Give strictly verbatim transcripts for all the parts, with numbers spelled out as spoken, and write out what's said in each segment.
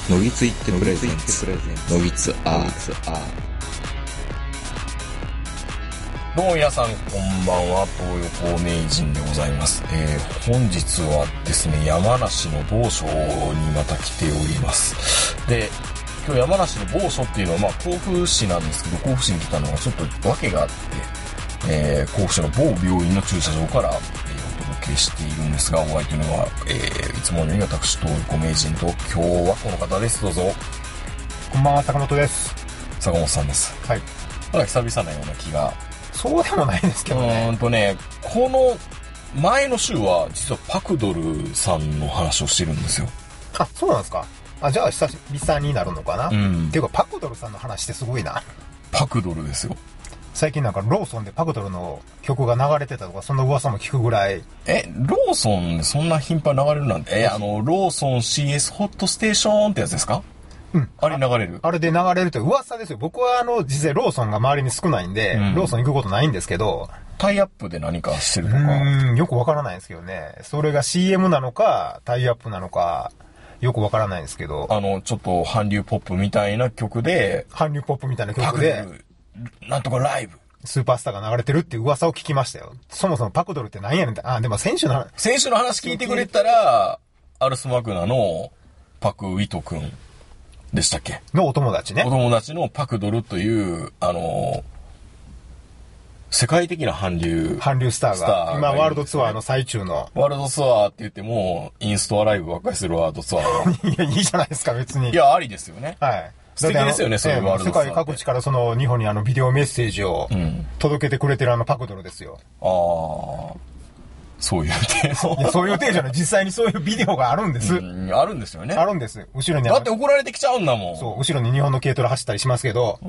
のぎついってプレゼンツのぎつアーどうも皆さんこんばんは、東横名人でございます。えー、本日はですね、山梨の某所にまた来ております。で、今日山梨の某所っていうのは、まあ甲府市なんですけど、甲府市に来たのはちょっと訳があって、えー、甲府市の某病院の駐車場から、えー、お届けしているんですが、お相手のは、えー、いつものように私、東横名人と、今日はこの方です。どうぞ。 こんばんは、坂本です。 坂本さんです。 はい。 まだ久々なような気が。 そうでもないですけどね。 うーんとね、この前の週は実はパクドルさんの話をしてるんですよ。 あ、そうなんですか。あ、じゃあ久々になるのかな。 うん。 っていうか、パクドルさんの話ってすごいな。 パクドルですよ。 最近なんかローソンでパクドルの曲が流れてたとか、そんな噂も聞くぐらい。 え、ローソンでそんな頻繁に流れるなんて、え、あの、ローソン シーエス ホットステーションってやつですか？ うん。 あれ流れる？ あれで流れるって噂ですよ。僕はあの、実際ローソンが周りに少ないんで、うん、ローソン行くことないんですけど。 タイアップで何かしてるとか。 うーん、よくわからないんですけどね。それが シーエム なのか、タイアップなのか、よくわからないんですけど。 あの、ちょっと韓流ポップみたいな曲で、 韓流ポップみたいな曲で、 なんとかライブ。 スーパースターが流れてるっていう噂を聞きましたよ。そもそもパクドルって何やねんって。あ、でも選手の話。 選手の話聞いてくれたら、アルスマグナのパクウィト君でしたっけ？ のお友達ね。 お友達のパクドルという、あの、世界的な韓流。 韓流スターが。スターが今、ワールドツアーの最中の。 ワールドツアーって言っても、インストアライブばっかりするワールドツアー。 いや、いいじゃないですか、別に。 いや、ありですよね。 はい。 素敵ですよね、そういうワールドツアー。 世界各地からその日本にあのビデオメッセージを届けてくれてるあのパクドルですよ。 うん、ああ。そういう体そうそういう体じゃない。実際にそういうビデオがあるんです。 うん、あるんですよね。 あるんです。後ろに。 だって怒られてきちゃうんだもん。 そう、後ろに日本の軽トラ走ったりしますけど。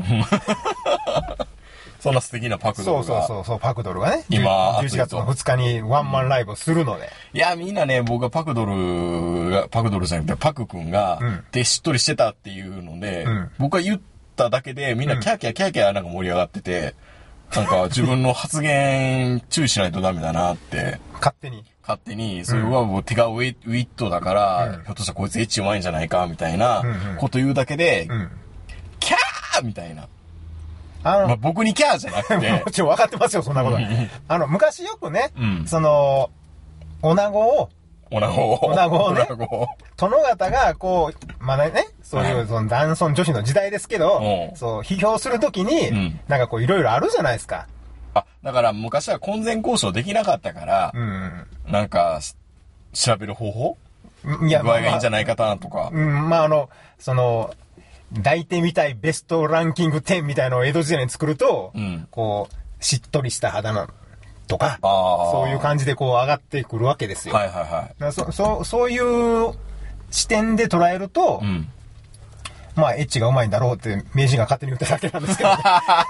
そんな素敵なパクドルが。 そうそうそう、パクドルがね。 今、 じゅういちがつのふつかにワンマンライブをするので。 うん、いや、みんなね、僕がパクドルが、パクドルじゃなくてパク君が、うん、でしっとりしてたっていうので、うん、僕が言っただけでみんなキャーキャーキャーキャーなんか盛り上がってて、なんか自分の発言注意しないとダメだなって。 勝手に。 勝手に、それはもう手がウィットだから、うん、ひょっとしたらこいつエッチうまいんじゃないか、みたいなこと言うだけで、うんうん、キャーみたいな。あの、まあ、僕にキャーじゃなくて。 もちろん分かってますよ、そんなこと。あの、昔よくね、うん、その、女子を、 女子を。 女子をね。殿方が、こう、まだね、そういう、その、男尊女子の時代ですけど、うん、そう、批評するときに、うん、なんかこう、いろいろあるじゃないですか。 あ、だから昔は婚前交渉できなかったから、うん、なんか、調べる方法いや、具合がいいんじゃないかなとか。 うん、まあ、あの、その、抱いてみたいベストランキングじゅうみたいのを江戸時代に作ると、うん、こう、しっとりした肌の、とか、そういう感じでこう上がってくるわけですよ。 はいはいはい。 そ、そ、そういう視点で捉えると、うん、まあ、エッチがうまいんだろうって名人が勝手に言っただけなんですけど、ね。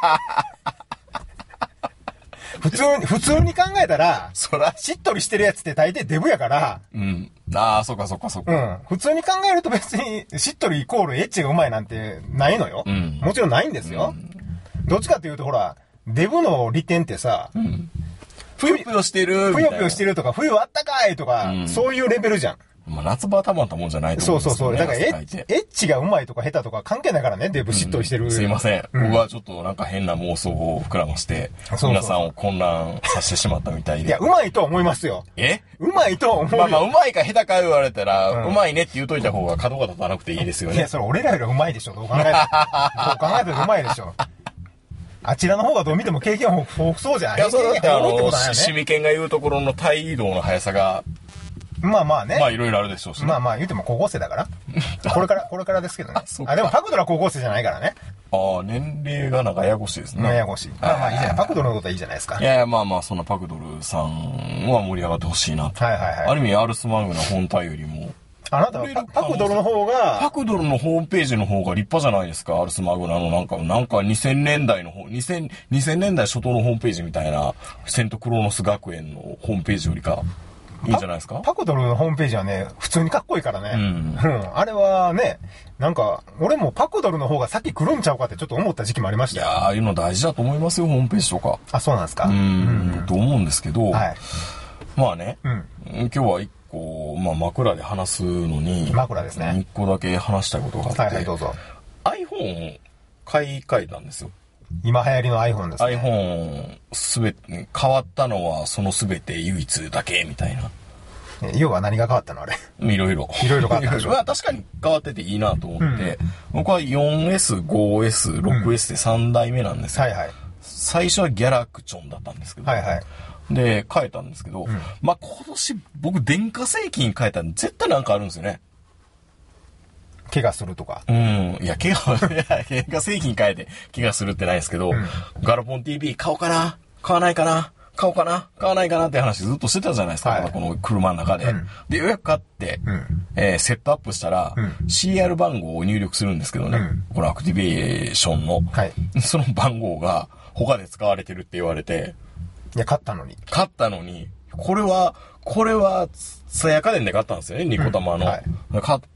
普通に、普通に考えたら、そら、しっとりしてるやつって大抵デブやから、 うん。ああ、そっかそっかそっか。 うん。普通に考えると別に、しっとりイコールエッチがうまいなんてないのよ。うん。もちろんないんですよ。うん、どっちかっていうと、ほら、デブの利点ってさ、うん、 ぷよぷよしてるぷよぷよしてるとか、冬あったかいとか、うん、そういうレベルじゃん。 まあ、夏場はたまったもんじゃないと思うんですけど、ね。 そうそうそう。だからエッ、エッチがうまいとか下手とか関係ないからね、デブしっとりしてる。うん、 すいません、うん。僕はちょっとなんか変な妄想を膨らまして、そうそうそう皆さんを混乱させてしまったみたいで。 いや、うまいと思いますよ。 えうまいと思うよ。 まあまあ、うまいか下手か言われたら、うん、うまいねって言うといた方が角が立たなくていいですよね。 いや、それ俺らよりうまいでしょ、どう考えても。どう考えてもうまいでしょ。あちらの方がどう見ても経験豊富そうじゃない？ いや、そうだってあの、シミケンが言うところの体移動の速さが、 まあまあね。 まあいろいろあるでしょうし、ね。 まあまあ言うても高校生だから。これから、これからですけどね。あ、でもパクドラは高校生じゃないからね。 ああ、年齢がなんかややこしいですね。 ややこしい。まあまあいいじゃない。パクドラのことはいいじゃないですか。 いやいや、まあまあ、そんなパクドルさんは盛り上がってほしいなと。 はいはいはい。 ある意味、アルスマグナ本体よりも。 あなたはパクドルの方が。 パクドルのホームページの方が立派じゃないですか。アルスマグナのなんか、なんかにせんねんだいの方、にせん、にせんねんだい初頭のホームページみたいな、セントクロノス学園のホームページよりか。いいんじゃないですか。 パクドルのホームページはね、普通にかっこいいからね。うん。うん。あれはね、なんか、俺もパクドルの方が先来るんちゃうかってちょっと思った時期もありましたよ。 いやー、ああいうの大事だと思いますよ、ホームページとか。 あ、そうなんですか。 うん、うん、と思うんですけど、はい。まあね、うん、今日は一こう、まあ枕で話すのに、 枕ですね。 一個だけ話したいことがあって、 はいはい、どうぞ。 iPhone を買い替えたんですよ。 今流行りの iPhone ですね。 iPhone すべて、変わったのはそのすべて唯一だけみたいな。 要は何が変わったのあれ。 いろいろ。 いろいろ変わったでしょ。 まあ確かに変わってていいなと思って、うん、僕は よんエス、ごエス、ろくエス でさん代目なんですよ。 はいはい。 最初はギャラクチョンだったんですけど。 はいはい。 で、変えたんですけど、うん、まあ今年僕電化製品変えたら絶対なんかあるんですよね。 怪我するとか。 うん。いや、怪我、いや、電化製品変えて怪我するってないですけど、うん、ガラポン ティーブイ 買おうかな買わないかな買おうかな買わないかなって話ずっとしてたじゃないですか。はい、この車の中で。うん、で、ようやく買って、うん、えー、セットアップしたら、うん、シリアル番号を入力するんですけどね。うん、このアクティベーションの、はい、その番号が他で使われてるって言われて。 いや、買ったのに。 買ったのに、これは、これは、ツタヤ家電で買ったんですよね、ニコタマの。うんはい、買って、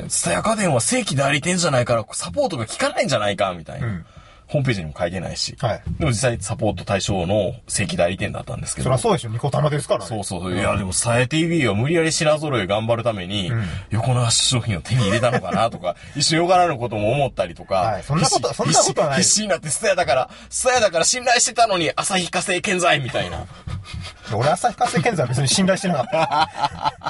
ツタヤ家電は正規代理店じゃないから、サポートが効かないんじゃないか、みたいな。うんホームページにも書いてないし。はい。でも実際サポート対象の正規代理店だったんですけど。 そりゃそうでしょ、ニコタマですからね。 そうそう。いや、でも、サエ ティーブイ は無理やり品揃え頑張るために、うん、横流し商品を手に入れたのかなとか、一瞬よからぬことも思ったりとか。 はい、そんなこと、そんなことはない。 必死になって、スタヤだから、スタヤだから信頼してたのに、旭化成建材みたいな。 俺、旭化成建材は別に信頼してなかった。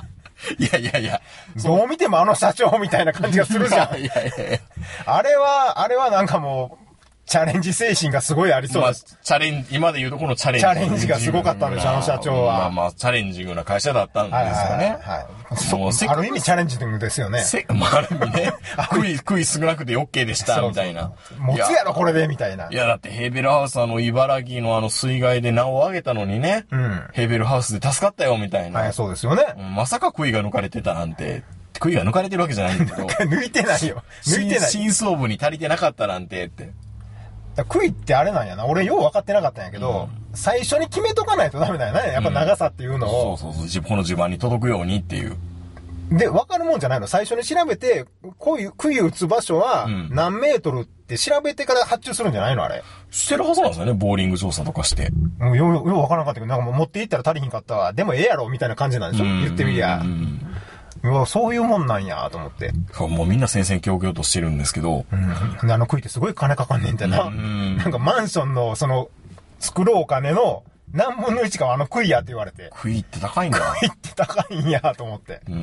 いやいやいや。 どう見てもあの社長みたいな感じがするじゃん。いやいやいや。あれは、あれはなんかもう、チャレンジ精神がすごいありそうです。 まあ、チャレンジ、今で言うとこのチャレンジ。 チャレンジがすごかったんでしょ、あの社長は。 まあまあ、チャレンジングな会社だったんですよね。はいはいはい。ある意味チャレンジングですよね。 まあ、ある意味ね。食い、食い少なくて OK でした、みたいな。 持つやろ、これで、みたいな。 いや、だってヘーベルハウスあの、茨城のあの水害で名を上げたのにね。うん。ヘーベルハウスで助かったよ、みたいな。 はい、そうですよね。 まさか杭が抜かれてたなんて。杭が抜かれてるわけじゃないんだけど。 抜いてないよ。抜いてない。 深層部に足りてなかったなんて、って。 杭ってあれなんやな。俺よう分かってなかったんやけど、うん、最初に決めとかないとダメだよね。やっぱ長さっていうのを。 うん、そうそうそう。この地盤に届くようにっていう。 で、分かるもんじゃないの。最初に調べて、杭、杭打つ場所は何メートルって調べてから発注するんじゃないのあれ。 してるはずなんですよね。ボーリング調査とかして。 もうよう、よう分からなかったけど、なんかもう持っていったら足りひんかったわ。でもええやろみたいな感じなんでしょ言ってみりゃ。うわ、そういうもんなんやと思って。 もうみんな戦々恐々としてるんですけど。 うん。あの杭ってすごい金かかんねんってな。うん。なんかマンションの、その、作るお金の何分の一かはあの杭やって言われて。 杭って高いんだ。 杭って高いんやと思って。うん。うん。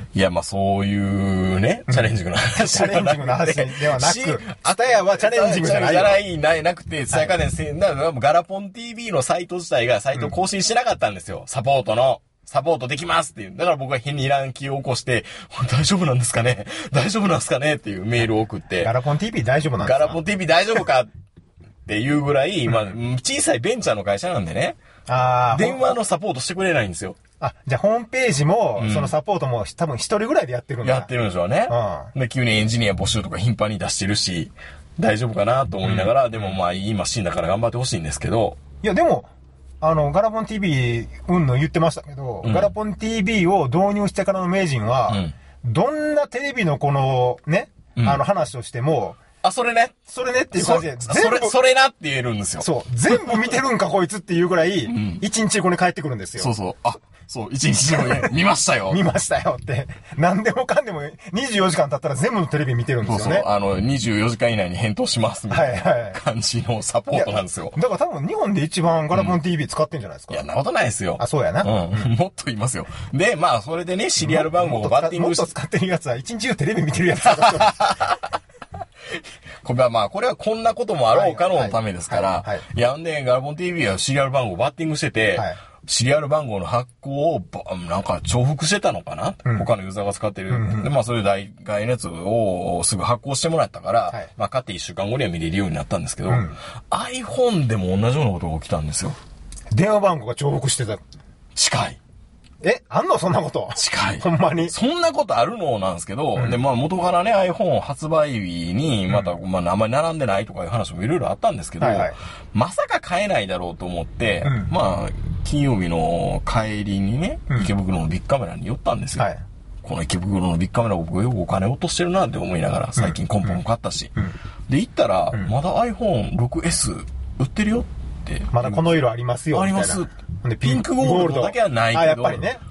いや、まあそういうね、チャレンジングな話。 チャレンジングな話ではなく、アタヤはチャレンジングじゃないよ。 じゃない、ない、なくて、ツタヤ家電、だからガラポン ティーブイ のサイト自体がサイト更新してなかったんですよ。サポートの。サポートできますっていう。だから僕は変に乱気を起こして、大丈夫なんですかね大丈夫なんですかねっていうメールを送って。 ガラポン ティーブイ 大丈夫なんですかガラポン ティーブイ 大丈夫かっていうぐらい、まあ、小さいベンチャーの会社なんでね。ああ。電話のサポートしてくれないんですよ。 あ、じゃあホームページも、そのサポートも多分一人ぐらいでやってるんだ。 やってるんでしょうね。うん。で、急にエンジニア募集とか頻繁に出してるし、大丈夫かなと思いながら、うん、でもまあいいマシンだから頑張ってほしいんですけど。 いや、でも、あの、ガラポン ティーブイ、うんの言ってましたけど、うん、ガラポン ティーブイ を導入してからの名人は、うん、どんなテレビのこの、ね、うん、あの話をしても、 あ、それね。 それねっていう感じで、 全部それ、それなって言えるんですよ。 そう。全部見てるんかこいつっていうぐらい、うん、一日後に帰ってくるんですよ。 そうそう。あ、そう、一日後に見ましたよ。 見ましたよって。何でもかんでもにじゅうよじかん経ったら全部のテレビ見てるんですよね。そうそう。 あの、にじゅうよじかん以内に返答しますみたいな感じのサポートなんですよ。 だから多分日本で一番ガラポン ティーブイ 使ってんじゃないですか。 うん、いや、なことないですよ。 あ、そうやな。 うん。もっと言いますよ。で、まあ、それでね、シリアル番号をバッティングして。 もっと使ってるやつは一日中テレビ見てるやつだこれはまあ、これはこんなこともあろうかのためですから、いや、んで、ガラポン ティーブイ はシリアル番号をバッティングしてて、はい、シリアル番号の発行を、なんか重複してたのかな、うん、他のユーザーが使ってる。うんうん、で、まあ、それで代替のやつをすぐ発行してもらったから、はい、まあ、買っていっしゅうかんごには見れるようになったんですけど、うん、iPhone でも同じようなことが起きたんですよ。 電話番号が重複してた。 近い。 え、あんのそんなこと。 近い。 ほんまに。 そんなことあるのなんですけど、うん、で、まあ元からね、iPhone 発売日に、また、うん、まああんまり並んでないとかいう話もいろいろあったんですけど、はいはい、まさか買えないだろうと思って、うん、まあ、金曜日の帰りにね、池袋のビッグカメラに寄ったんですよ。はい、この池袋のビッグカメラ僕よくお金落としてるなって思いながら、最近コンポも買ったし。うんうん、で、行ったら、まだ アイフォンシックスエス 売ってるよって。 まだこの色ありますよ。 あります。で、ピンクゴールドだけはないけど。 あ、やっぱりね。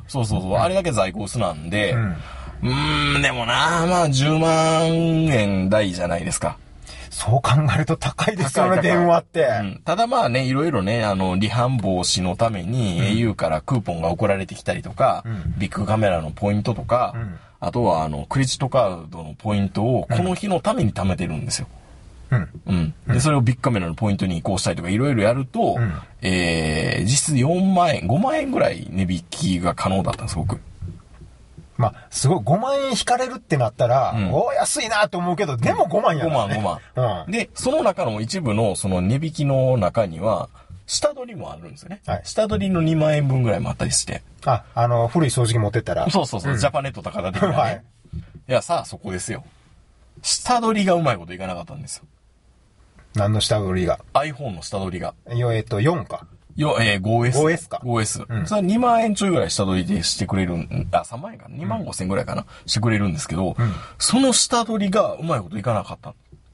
そうそうそう。あれだけ在庫薄なんで、うん、うーん、でもな、まあじゅうまんえん台じゃないですか。 そう考えると高いですよね、電話って、 うん。ただまあね、いろいろね、あの、離反防止のために エーユー からクーポンが送られてきたりとか、うん、ビッグカメラのポイントとか、うん、あとはあの、クレジットカードのポイントをこの日のために貯めてるんですよ。うん。うん。で、それをビッグカメラのポイントに移行したりとかいろいろやると、うん、えー、実質よんまんえん、ごまんえんぐらい値引きが可能だったんです、僕。 まあ、すごい、ごまんえん引かれるってなったら、うん、おー、安いなと思うけど、でもごまんやからね。 ごまん、ごまん。うん、で、その中の一部の、その値引きの中には、下取りもあるんですよね。はい、下取りのにまんえんぶんぐらいもあったりして。 あ、あの、古い掃除機持ってったら。 そうそうそう、うん、ジャパネット高田的なね。はい。いや、さあ、そこですよ。下取りがうまいこといかなかったんですよ。 何の下取りが ?iPhone の下取りが。 よ、えっと、よんか。 よ、えー、ファイブエス。 ファイブエス か。 ファイブエス。うん。それはにまんえんちょいぐらい下取りでしてくれるん、あ、さんまんえんかな ?にまんごせんぐらいかな、してくれるんですけど、うん、その下取りがうまいこといかなかった。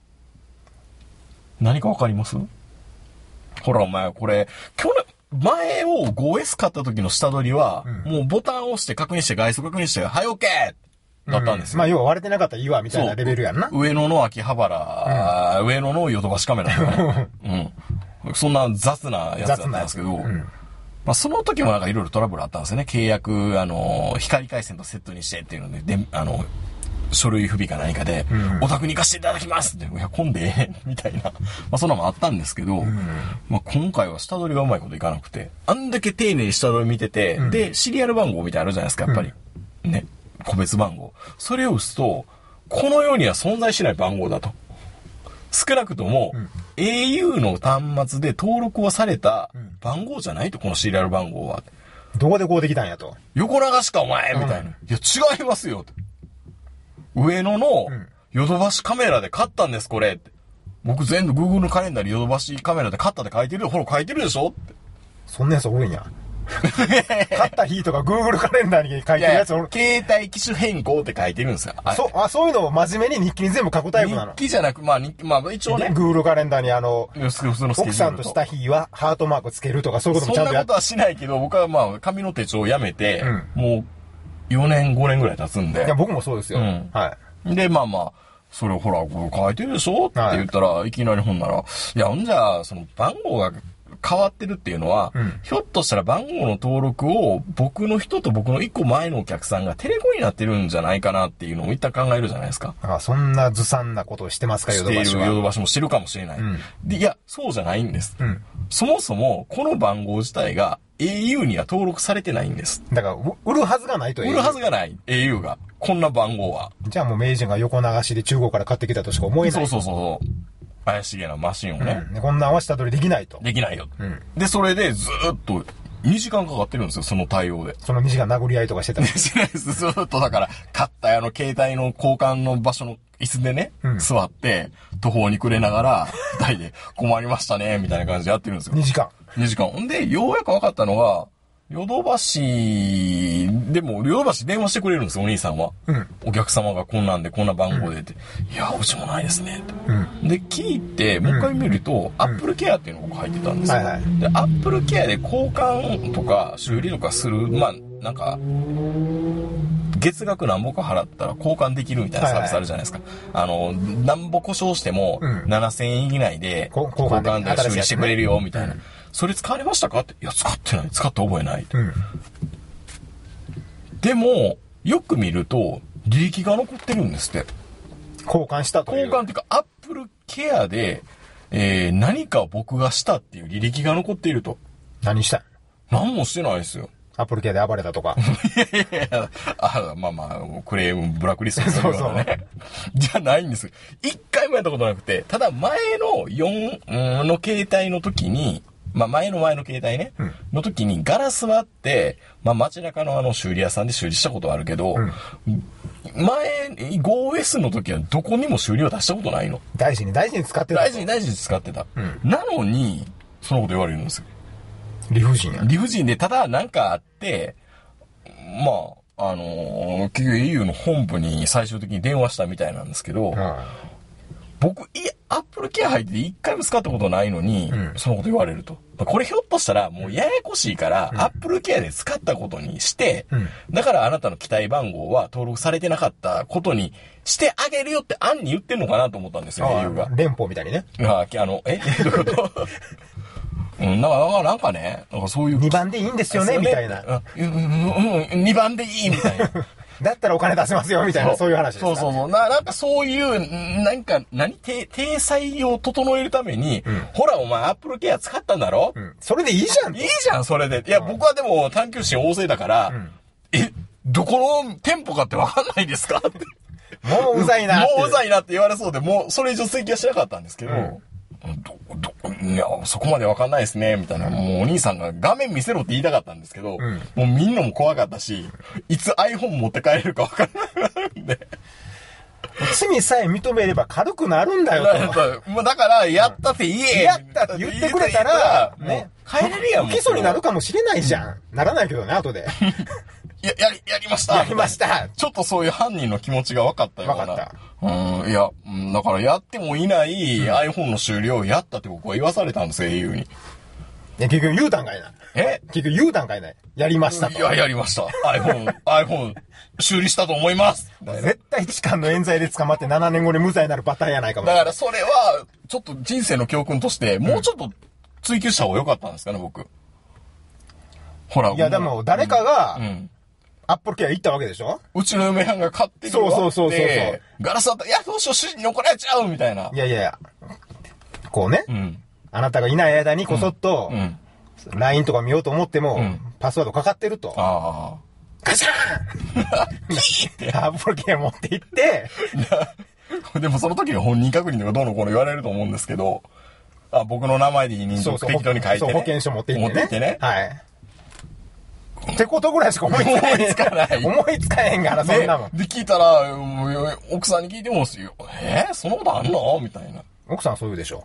何かわかります？ほら、お前、これ、去年、前を ファイブエス 買った時の下取りは、うん、もうボタンを押して確認して外装確認して、はい、オッケーだったんですよ。 うん、まあ、要は割れてなかったらいいわ、みたいなレベルやんな。 上野の秋葉原、うん、上野のヨドバシカメラとかね。うん。そんな雑なやつだったんですけど、うん、まあその時もなんかいろいろトラブルあったんですよね。契約、あの、光回線とセットにしてっていうので、で、あの、書類不備か何かで、うん、お宅に行かせていただきますって、いや、混んで、みたいな。まあそんなのもあったんですけど、うん、まあ今回は下取りがうまいこといかなくて、あんだけ丁寧に下取り見てて、うん、で、シリアル番号みたいなのあるじゃないですか、やっぱり。うん、ね。個別番号。それを打つと、この世には存在しない番号だと。少なくとも、うん、エーユー の端末で登録をされた番号じゃないと、このシリアル番号は。 どこでこうできたんやと。 横流しかお前みたいな。うん、いや、違いますよ。上野のヨドバシカメラで買ったんです、これ。僕全部 Google のカレンダーにヨドバシカメラで買ったって書いてるよ。ほら、書いてるでしょって。 そんなやつ多いんや。買った日とか Google カレンダーに書いてるやつおる。 携帯機種変更って書いてるんですよ。 そう、あ、そういうのを真面目に日記に全部書くタイプなの。 日記じゃなく、まあ、日記、まあ、一応ね。 Google カレンダーにあの、奥さんとした日はハートマークつけるとかそういうこともちゃんとやって。 そんなことはしないけど、僕はまあ、紙の手帳をやめて、うん、もう、よねん、ごねんぐらい経つんで。 いや、僕もそうですよ。うん、 はい。で、まあまあ、それをほら、これ書いてるでしょって言ったら、はい、いきなりほんなら、いや、ほんじゃ、その番号が、変わってるっていうのは、うん、ひょっとしたら番号の登録を僕の人と僕の一個前のお客さんがテレコになってるんじゃないかなっていうのを一旦考えるじゃないですか。 ああ、そんなずさんなことをしてますか、ヨドバシは。 しているヨドバシもしてるかもしれない。うん、で、いや、そうじゃないんです、うん。そもそも、この番号自体が エーユー には登録されてないんです。 だから、売るはずがないと。 売るはずがない、エーユー が。こんな番号は。 じゃあもう名人が横流しで中国から買ってきたとしか思えない。 そうそうそう。怪しげなマシンをね。 うん、こんなんは下取りできないと。 できないよ。うん、で、それでずーっとにじかんかかってるんですよ、その対応で。 そのにじかん殴り合いとかしてたんですないです。ずーっとだから、買ったあの携帯の交換の場所の椅子でね、うん、座って、途方に暮れながら、二人で困りましたね、みたいな感じでやってるんですよ。 にじかん。にじかん。んで、ようやく分かったのが、ヨドバシ、でも、ヨドバシ電話してくれるんですよ、お兄さんは。うん。お客様がこんなんで、こんな番号でって。うん、いや、うちもないですね、って。うん。で、聞いて、もう一回見ると、アップルケアっていうのが入ってたんですよ。はいはい。で、アップルケアで交換とか修理とかする、まあ、なんか、月額何ぼか払ったら交換できるみたいなサービスあるじゃないですか。はいはい、あの、何ぼ故障しても、ななせんえん以内で、交換で修理してくれるよ、みたいな。それ使われましたかって。いや、使ってない。使って覚えない。うん、でも、よく見ると、履歴が残ってるんですって。 交換したという。 交換っていうか、アップルケアで、えー、何か僕がしたっていう履歴が残っていると。 何したん？ 何もしてないですよ。 アップルケアで暴れたとか。 いやいやいや、あ、まあまあ、クレーム、ブラックリストするようなね。そうそうじゃないんです。一回もやったことなくて、ただ前のよんの携帯の時に、まあ前の前の携帯ね、うん、の時にガラス割って、まあ街中のあの修理屋さんで修理したことはあるけど、うん、前、ファイブエス の時はどこにも修理を出したことないの。 大事に大事に使ってた。 大事に大事に使ってた。うん、なのに、そのこと言われるんですよ。 理不尽や。 理不尽で、ただなんかあって、まあ、あのー、結局 エーユー の本部に最終的に電話したみたいなんですけど、うん、僕、いや、 アップルケア入って一回も使ったことないのに、うん、そのこと言われると。これひょっとしたらもうややこしいから、うん、アップルケアで使ったことにして、うん、だからあなたの機体番号は登録されてなかったことにしてあげるよって案に言ってんのかなと思ったんですよ、理由が。 連邦みたいにね。 あ、あの、えどういうことうん、なんか、なんかね、なんかそういう。 にばんでいいんですよね、みたいな。 うん、うん、にばんでいい、みたいな。 だったらお金出せますよ、みたいな、そういう話ですか。 そうそうそう。な、なんかそういう、なんか、何、体、体裁を整えるために、うん、ほら、お前アップルケア使ったんだろ、うん、 それでいいじゃん。 いいじゃん、それで。いや、うん、僕はでも探求心旺盛だから、うん、え、どこの店舗かってわかんないですかって。 もううざいなって。 もううざいなって言われそうで、もうそれ以上追記はしなかったんですけど、うんど、ど、いや、そこまでわかんないですね、みたいな。もうお兄さんが画面見せろって言いたかったんですけど、うん、もう見んのも怖かったし、いつ iPhone 持って帰れるかわからなくなるんで。 罪さえ認めれば軽くなるんだよと。だから、やったって言え、 うん、やったって言ってくれたら、 ね、帰れるやん。 不起訴になるかもしれないじゃん。うん、ならないけどね、後で。 や、やり、やりました。 やりました。 ちょっとそういう犯人の気持ちが分かったような。 分かった。 うん、いや、だからやってもいない、うん、iPhone の終了をやったって僕は言わされたんですよ、英雄に。いや、結局言うたんかいな。 え結局言うたんかいない。やりましたと。 いや、やりました。iPhone、iPhone、修理したと思います。 絶対痴漢の冤罪で捕まってななねんごに無罪になるパターンやないかも。 だからそれは、ちょっと人生の教訓として、もうちょっと追求した方が良かったんですかね、僕。ほら。 いや、でも誰かが、うんうんアップルケア行ったわけでしょうちの嫁はんが買ってきて、そうそうそうそう。ガラスだったら、いや、どうしよう、主人に怒られちゃうみたいな。 いやいやいや。こうね。うん。あなたがいない間にこそっと、うん。ライン とか見ようと思っても、うん、パスワードかかってると。ああ。ガシャーンってアップルケア持って行って。 でもその時に本人確認とかどうのこうの言われると思うんですけど、あ、僕の名前で委任状適当に書いて、ね。 そう、保険証持って行ってね。持って行ってね。はい。ってことぐらいしか思いつかない。思いつかない。思いつかへんから、そんなもん。 で、聞いたら、奥さんに聞いても、えー、そのことあんのみたいな。 奥さんそう言うでしょ。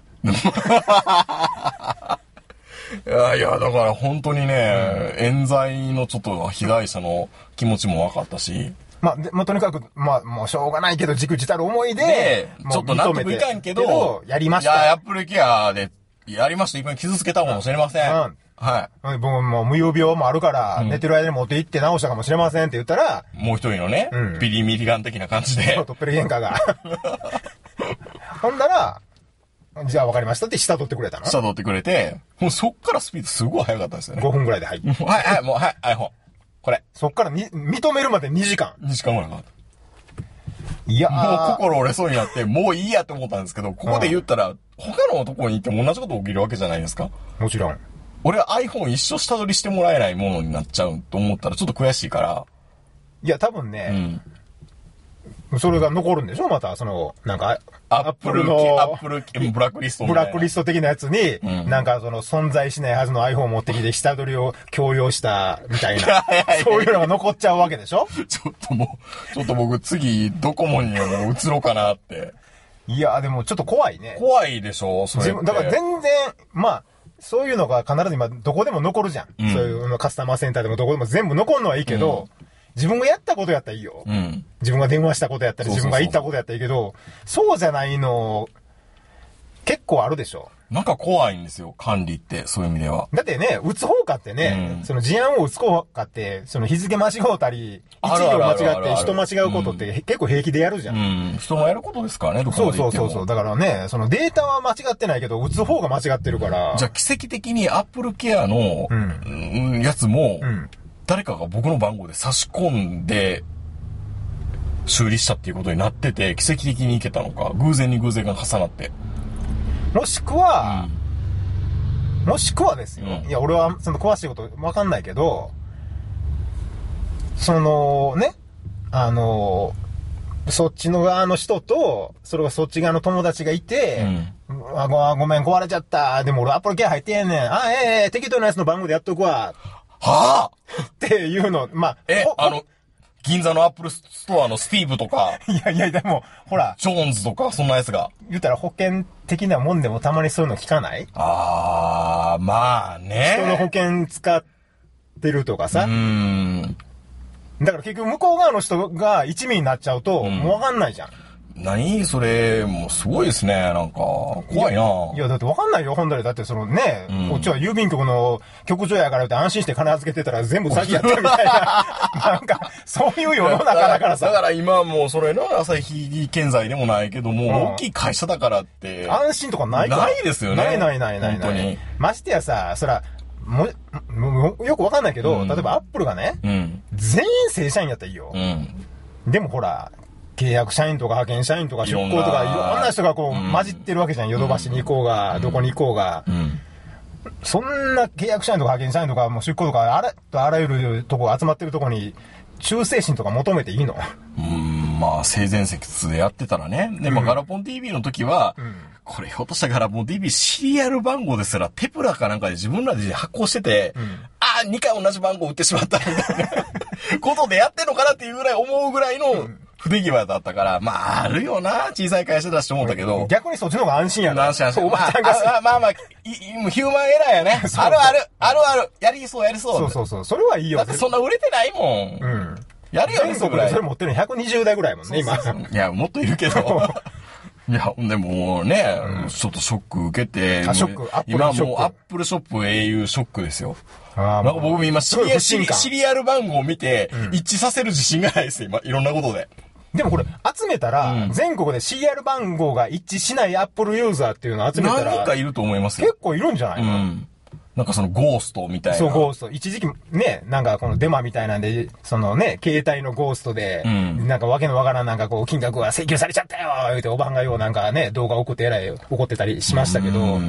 いやいや、だから本当にね、うん、冤罪のちょっと被害者の気持ちも分かったし。 まあ、でまあ、とにかく、まあ、もうしょうがないけど、じくじたる思いで、 ちょっと納得いかんけど、 やりました。 いや、アップルケアで、やりました。一回傷つけたかもしれません。うんはい。 僕も無用病もあるから、うん、寝てる間に持って行って直したかもしれませんって言ったら、 もう一人のね、うん、ビリミリガン的な感じで。 そう、トッペル喧嘩が。ほんだら、じゃあ分かりましたって下取ってくれたの下取ってくれて、もうそっからスピードすごい速かったですよね。 ごふんぐらいで入って。 はい、はい、もう、はい、iPhone。これ。 そっからに、認めるまでにじかん。 にじかんぐらいかかった。 いやもう心折れそうになって、もういいやって思ったんですけど、ここで言ったら、他の男に行っても同じこと起きるわけじゃないですか。 もちろん。 俺は iPhone 一生下取りしてもらえないものになっちゃうと思ったらちょっと悔しいから。 いや、多分ね、うん、それが残るんでしょまた、その、なんか、 アップルの、アップルブラックリストみたいな。ブラックリスト的なやつに、うん、なんかその存在しないはずの iPhone を持ってきて下取りを強要したみたいな。そういうのが残っちゃうわけでしょちょっともう、ちょっと僕次ドコモにもう移ろうかなって。 いや、でもちょっと怖いね。 怖いでしょそれって。 だから全然、まあ、そういうのが必ず今どこでも残るじゃん。うん、そういうカスタマーセンターでもどこでも全部残るのはいいけど、うん、自分がやったことやったらいいよ。うん、自分が電話したことやったり、自分が言ったことやったらいいけど、そうじゃないの、結構あるでしょ。 なんか怖いんですよ、管理って、そういう意味では。 だってね、打つ方かってね、うん、その事案を打つ方かって、その日付間違うたり、一行間違って人間違うことって結構平気でやるじゃん。うん、 人がやることですからね、どこまで言っても。そうそうそうそう。だからね、そのデータは間違ってないけど、打つ方が間違ってるから。 じゃあ奇跡的にアップルケアの、うん、やつも、うん、誰かが僕の番号で差し込んで、修理したっていうことになってて、奇跡的にいけたのか、偶然に偶然が重なって。 もしくは、うん、もしくはですよ。うん、いや、俺はその詳しいことわかんないけど、そのね、あの、そっちの側の人と、それがそっち側の友達がいて、うん、あ ご, ごめん壊れちゃった。でも俺アップルケア入ってんねん。あ、ええー、適当なやつの番号でやっとくわ。 はぁっていうの、まあ、 え、あの、銀座のアップルストアのスティーブとか。 いやいや、でも、ほら。 ジョーンズとか、そんなやつが。 言ったら保険的なもんでもたまにそういうの聞かない？ あー、まあね。 人の保険使ってるとかさ。うーん。だから結局向こう側の人が一味になっちゃうと、うん、もうわかんないじゃん。 何それ、もうすごいですね。なんか、怖いな。 いや、だってわかんないよ、本当に。だってそのね、うん、こっちは郵便局の局長やからって安心して金預けてたら全部詐欺やったみたいな。なんか、そういう世の中だからさ。 だから今もうそれの朝日建材でもないけども、うん、大きい会社だからって。 安心とかないから。 ないですよね。 ないないないない。 本当に。 ましてやさ、そら、も、も、よくわかんないけど、うん、例えばアップルがね、うん、全員正社員やったらいいよ。うん、でもほら、契約社員とか派遣社員とか出向とかいろんな人がこう、うん、混じってるわけじゃん。ヨドバシに行こうが、うん、どこに行こうが、うん。そんな契約社員とか派遣社員とかもう出向とかあらとあらゆるとこ集まってるとこに忠誠心とか求めていいの？ うーん、まあ性善説でやってたらね。でも、うん、ガラポン ティービー の時は、うん、これひょっとしたらガラポン ティービー シリアル番号ですらテプラかなんかで自分らで発行してて、うん、ああ、にかい同じ番号売ってしまったみたいなことでやってんのかなっていうぐらい思うぐらいの、うん不手際だったから、まあ、あるよな、小さい会社だしと思ったけど。 逆にそっちの方が安心やな。 安心安心。まあ、まあまあ、まあ、ヒューマンエラーやね。あるある、あるある。やりそうやりそう。 そうそうそう。それはいいよ。 だってそんな売れてないもん。うん。やるよね、 それ。それ持ってるのひゃくにじゅうだいぐらいもんね、今。 いや、もっといるけど。いや、でもね、うん、ちょっとショック受けて。 ショック、 今もうアップルショップ英雄ショックですよ。なんか僕も今シリア、シリアル番号を見て、一致させる自信がないですよ、今。いろんなことで。 でもこれ集めたら、うん、全国で シーアール 番号が一致しないアップルユーザーっていうのを集めたら何かいると思いますよ。 結構いるんじゃないの、うん、 なんかそのゴーストみたいな。 そう、ゴースト。一時期ね、なんかこのデマみたいなんで、そのね、携帯のゴーストで、うん、なんかわけのわからんなんかこう、金額が請求されちゃったよ言うて、おばんがようなんかね、動画送ってえらい怒ってたりしましたけど、うん、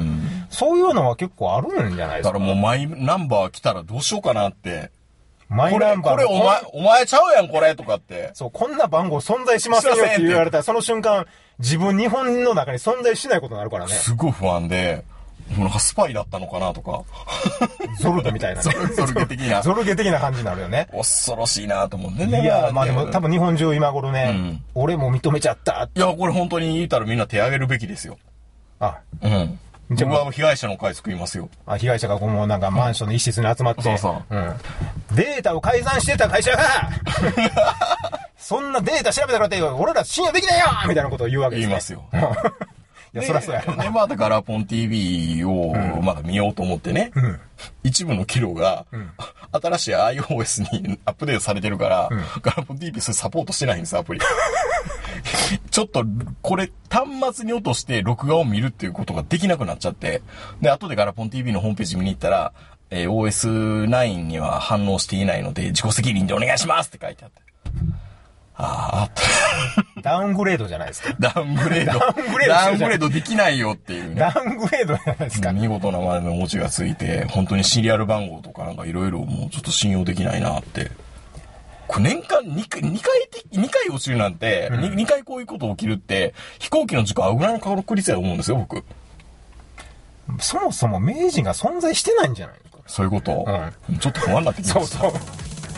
そういうのは結構あるんじゃないですか。 だからもうマイナンバー来たらどうしようかなって。 マイナンバー。 これ、これお前、お前ちゃうやん、これ、とかって。 そう、こんな番号存在しませんよって言われたら、その瞬間、自分、日本の中に存在しないことになるからね。 すごい不安で、なんかスパイだったのかなとか。 ゾルゲみたいな、ね。 ゾルゲ的な。 ゾルゲ的な感じになるよね。 恐ろしいなと思ってね。 いや、まあでも多分日本中今頃ね、うん、俺も認めちゃったって。 いや、これ本当に言ったらみんな手挙げるべきですよ。 あ、 うん。僕は被害者の会作りますよ。 あ、被害者がこうもうなんかマンションの一室に集まって。 そうそう。うん。 データを改ざんしてた会社が、そんなデータ調べたからって、俺ら信用できないよみたいなことを言うわけです、ね。 言いますよ。 いや、そらそうやろな。 で、まだガラポン ティービー をまだ見ようと思ってね。うん、一部の機能が、うん、新しい iOS にアップデートされてるから、うん、ガラポン ティービー それサポートしてないんです、アプリ。ちょっと、これ、端末に落として録画を見るっていうことができなくなっちゃって、で、後でガラポン ティービー のホームページ見に行ったら、えー、オーエスナイン には反応していないので、自己責任でお願いしますって書いてあって。ああ。 ダウングレードじゃないですか。 ダウングレード。 ダウングレード。 ダウングレードできないよっていうね。 ダウングレードじゃないですか。 見事なまでの文字がついて、本当にシリアル番号とかなんかいろいろもうちょっと信用できないなって。これ年間にかい、にかい、にかい落ちるなんて、うん、に, にかいこういうこと起きるって、飛行機の事故合うぐらいの確率だと思うんですよ、僕。 そもそも名人が存在してないんじゃないのか。 そういうこと、うん、ちょっと不安になってきました。そうそう。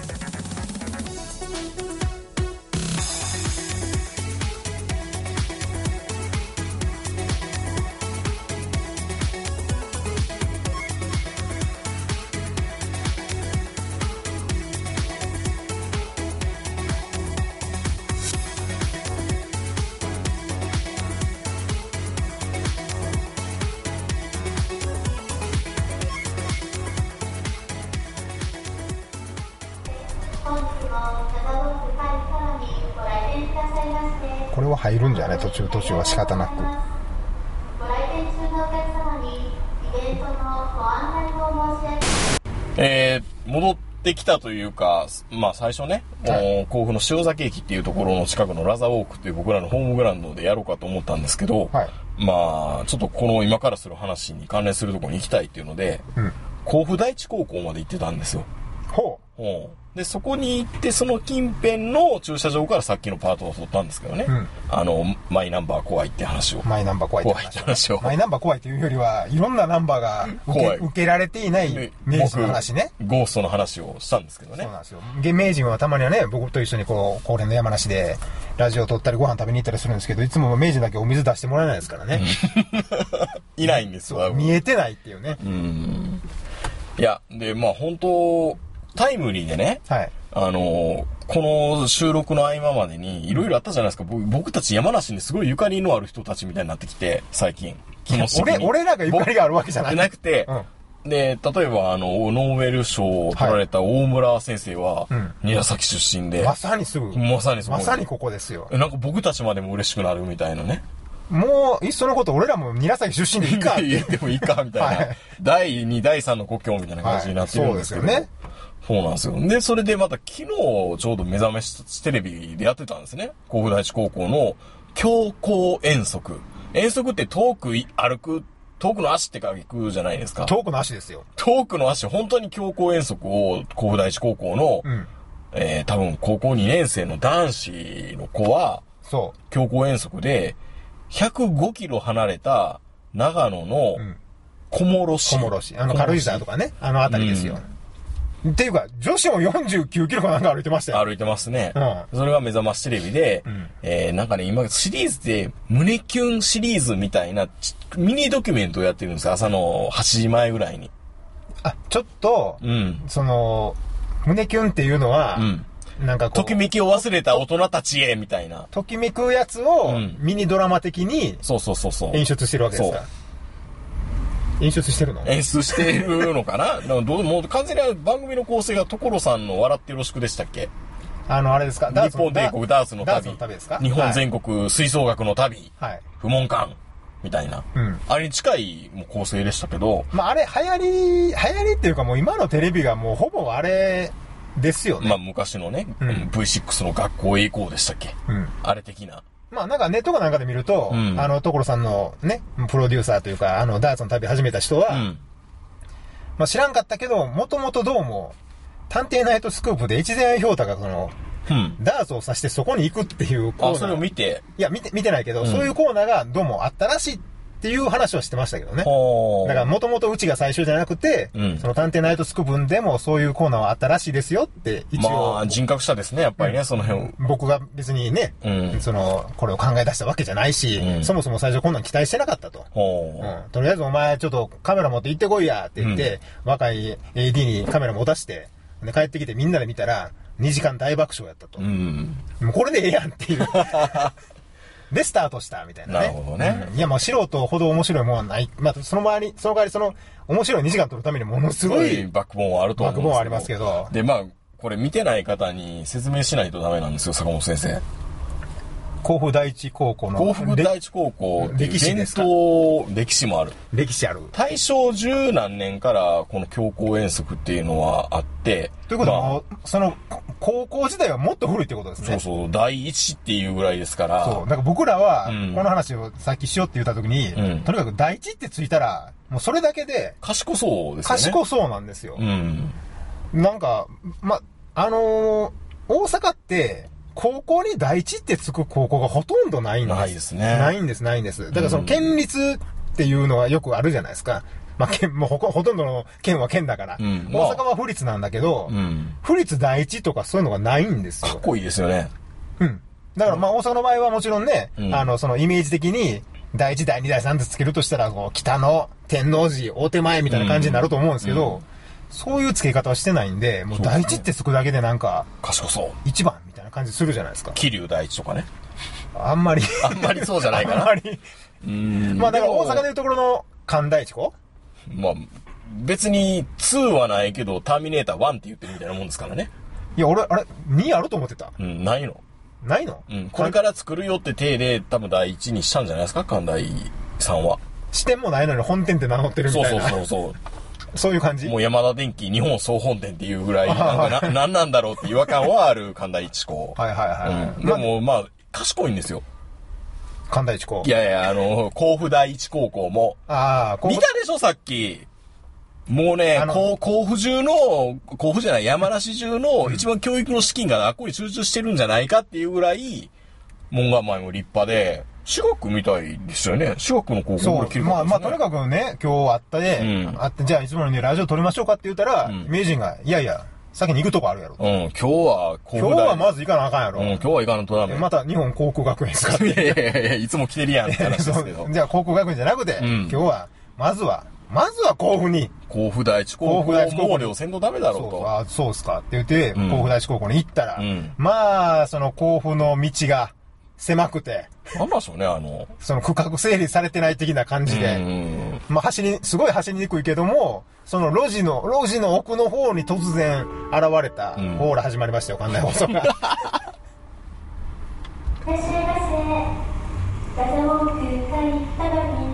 これは入るんじゃない？途中途中は仕方なく。ご来店中のお客様にイベントのご案内を申し上げ。 えー、戻ってきたというか、まあ最初ね、はい、甲府の塩崎駅っていうところの近くのラザウォークっていう僕らのホームグラウンドでやろうかと思ったんですけど、はい、まあちょっとこの今からする話に関連するところに行きたいっていうので、うん、甲府第一高校まで行ってたんですよ。 ほう。 ほうで、そこに行って、その近辺の駐車場からさっきのパートを取ったんですけどね。うん、あの、マイナンバー怖いって話を。 マイナンバー怖いって話を。マイナンバー怖いっていうよりは、いろんなナンバーが受け、受けられていない名人の話ね。 ゴーストの話をしたんですけどね。 そうなんですよ。名人はたまにはね、僕と一緒にこう、恒例の山梨で、ラジオを撮ったりご飯食べに行ったりするんですけど、いつも名人だけお水出してもらえないですからね。 いないんですよ。 見えてないっていうね。 うん。いや、で、まあ本当、タイムリーでね、はい、 あの、この収録の合間までにいろいろあったじゃないですか。僕たち山梨にすごいゆかりのある人たちみたいになってきて、最近。気持ち的に。 俺、俺らがゆかりがあるわけじゃない。 なくて、うん、で、例えばあの、ノーベル賞を取られた大村先生は、韮崎出身で、 まさにすぐ。 まさにそこ。 まさにここですよ。 なんか僕たちまでも嬉しくなるみたいなね。 もう、いっそのこと俺らも韮崎出身でいいかって。 言ってもいいか、みたいな。はい、だいに、だいさんの故郷みたいな感じになってるんですけど。はい、そうですよね。そうなんですよ。で、それでまた昨日ちょうど目覚めしテレビでやってたんですね。甲府第一高校の強行遠足。遠足って遠く歩く、遠くの足って書くじゃないですか。 遠くの足ですよ。 遠くの足、本当に強行遠足を甲府第一高校の、うん、えー、多分高校にねん生の男子の子は、 そう。 強行遠足で、ひゃくごキロ離れた長野の小諸市。 小諸市。あの軽井沢とかね、あの辺りですよ。うんっていうか、女子もよんじゅうきゅうキロかなんか歩いてましたよ。 歩いてますね。うん。それが目覚ましテレビで、うん、えー、なんかね、今、シリーズで、胸キュンシリーズみたいな、ミニドキュメントをやってるんですよ。朝のはちじまえぐらいに。 あ、ちょっと、うん、その、胸キュンっていうのは、うん、なんかこう。 ときめきを忘れた大人たちへ、みたいな。 ときめくやつを、ミニドラマ的に、 そうそうそうそう。 演出してるわけですから。演出してるの演出してるのかなどうもう完全に番組の構成が所さんの笑ってよろしくでしたっけ？ あの、あれですか日本帝国ダーツの旅。 ダーツの旅ですか？ 日本全国吹奏楽の旅。 はい。 不問館。みたいな。うん。あれに近いもう構成でしたけど。 まあ、あれ、流行り、流行りっていうかもう今のテレビがもうほぼあれですよね。 まあ、昔のね、うん、ブイシックス の学校へ行こうでしたっけ？うん。あれ的な。 まあなんかネットかなんかで見ると、うん、あの、所さんのね、プロデューサーというか、あの、ダーツの旅始めた人は、うん、まあ知らんかったけど、もともとどうも、探偵ナイトスクープで越前氷太がその、うん、ダーツを指してそこに行くっていうコーナー。 あ、それを見ていや、見て、見てないけど、うん、そういうコーナーがどうもあったらしいっていう話はしてましたけどね。だからもともとうちが最初じゃなくて、うん、その探偵ナイトスクープでもそういうコーナーはあったらしいですよって一応。 まあ、人格者ですね、やっぱりね、うん、その辺。 僕が別にね、うん、その、これを考え出したわけじゃないし、うん、そもそも最初こんなん期待してなかったと。うん、とりあえずお前ちょっとカメラ持って行ってこいやって言って、うん、若い エーディー にカメラ持たして、で帰ってきてみんなで見たら、にじかん大爆笑やったと。うん、もうこれでええやんっていう。で、スタートした、みたいなね。 なるほどね。 うん、いや、まあ、素人ほど面白いもんはない。まあ、その周り、その代わりその、面白いにじかん撮るためにものすごい、 バックボーンはあると思うんですけど。バックボーンはありますけど。 で、まあ、これ見てない方に説明しないとダメなんですよ、坂本先生。 甲府第一高校の。 甲府第一高校っていう伝統、歴史もある。 歴史ある。 大正十何年からこの強行遠足っていうのはあって、 ということは、まあ、その、高校時代はもっと古いってことですね。 そうそう、第一っていうぐらいですから。 そう。だから僕らは、この話をさっきしようって言った時に、うん、とにかく第一ってついたら、もうそれだけで。 賢そうですよね。 賢そうなんですよ。うん。なんか、ま、あのー、大阪って、高校に第一ってつく高校がほとんどないんです。 ないですね。 ないんです、ないんです。だからその県立っていうのはよくあるじゃないですか。まあ、県、もうほ、ほとんどの県は県だから。うん、大阪は府立なんだけど、うん、府立第一とかそういうのがないんですよ。 かっこいいですよね。 うん。だからまあ大阪の場合はもちろんね、うん、あの、そのイメージ的に、第一、第二、第三ってつけるとしたら、こう、北の天王寺、大手前みたいな感じになると思うんですけど、うん、そういう付け方はしてないんで、もう第一ってつくだけでなんか、 賢そう。 一番みたいな感じするじゃないですか。 桐生第一とかね。 あんまり。 あんまりそうじゃないかな。 あんまり。うん。まあだから大阪でいうところの関第一校？ まあ、別ににはないけど、ターミネーターいちって言ってるみたいなもんですからね。 いや、俺、あれ、にあると思ってた。 うん、ないの。 ないの？ うん。これから作るよって体で多分第一にしたんじゃないですか、関大さんは。 支店もないのに本店って名乗ってるみたいな。 そうそうそうそう。 そういう感じ？ もう山田電機日本総本店っていうぐらい、なんかな、なんなんだろうって違和感はある関大一高。 はいはいはい。 うん、でも、まあ、賢いんですよ。 関大一高。 いやいや、あの、甲府第一高校も。 ああ、 見たでしょ、さっき。もうね、甲府中の、甲府じゃない、山梨中の一番教育の資金があっこに集中してるんじゃないかっていうぐらい、門構えも立派で、私学みたいですよね。私学の高校これ切るから、ね。まあまあ、とにかくね、今日あったで、うん、あって、じゃあいつものようにラジオ撮りましょうかって言ったら、うん、名人が、いやいや、先に行くとこあるやろ。 うん、今日は甲府大。今日はまず行かなあかんやろ。 うん、今日は行かなとダメ。 また日本航空学園使って。 いやいやいや、いつも来てるやんって話ですけど。 じゃあ航空学園じゃなくて、うん、今日は、まずは、 まずは甲府に。 甲府第一高校。甲府第一高校。もうせんとダメだろうと。 そうあ、そうっすかって言って、うん、甲府第一高校に行ったら、うん、まあ、その甲府の道が狭くて。 なんでしょうね、あの。 その区画整理されてない的な感じで。まあ、走り、すごい走りにくいけども、その路地の、路地の奥の方に突然現れた、うん、ほーら始まりましたよ、館内放送が。いらっしゃいませ。ガザウォーク会ただに。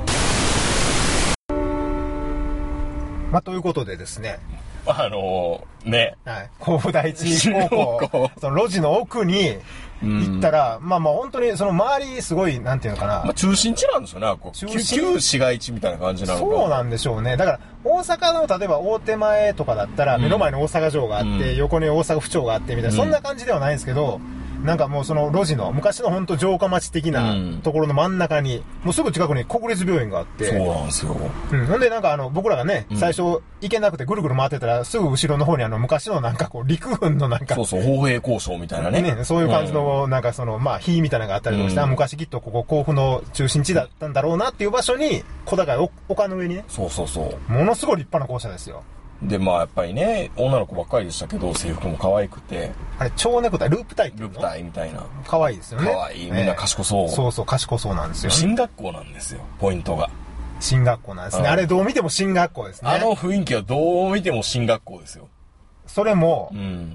まあ、ということでですね。 あのー、ね。 はい。甲府第一高校、その路地の奥に行ったら、うん、まあまあ本当にその周りすごい、なんていうのかな。 まあ中心地なんですよね。こう中心旧市街地みたいな感じなのか。 そうなんでしょうね。だから、大阪の例えば大手前とかだったら、目の前に大阪城があって、うん、横に大阪府庁があってみたいな、そんな感じではないんですけど、なんかもうその路地の昔の本当城下町的なところの真ん中に、もうすぐ近くに国立病院があって。 そうなんですよ。 うん。ほんでなんかあの、僕らがね、最初行けなくてぐるぐる回ってたら、すぐ後ろの方にあの、昔のなんかこう、陸軍のなんか。 そうそう、砲兵交渉みたいなね。 ね、そういう感じの、なんかその、まあ、火みたいなのがあったりとかして、うん、昔きっとここ甲府の中心地だったんだろうなっていう場所に、小高い丘の上にね。 そうそうそう。 ものすごい立派な校舎ですよ。 で、まあやっぱりね、女の子ばっかりでしたけど、制服も可愛くて。 あれ、蝶ネクタイ、ループタイループタイみたいな。 可愛いですよね。 可愛い。みんな賢そう、 えー。そうそう、賢そうなんですよ、ね。 進学校なんですよ、ポイントが。 進学校なんですね。あれどう見ても進学校ですね。 あの雰囲気はどう見ても進学校ですよ。 それも、うん、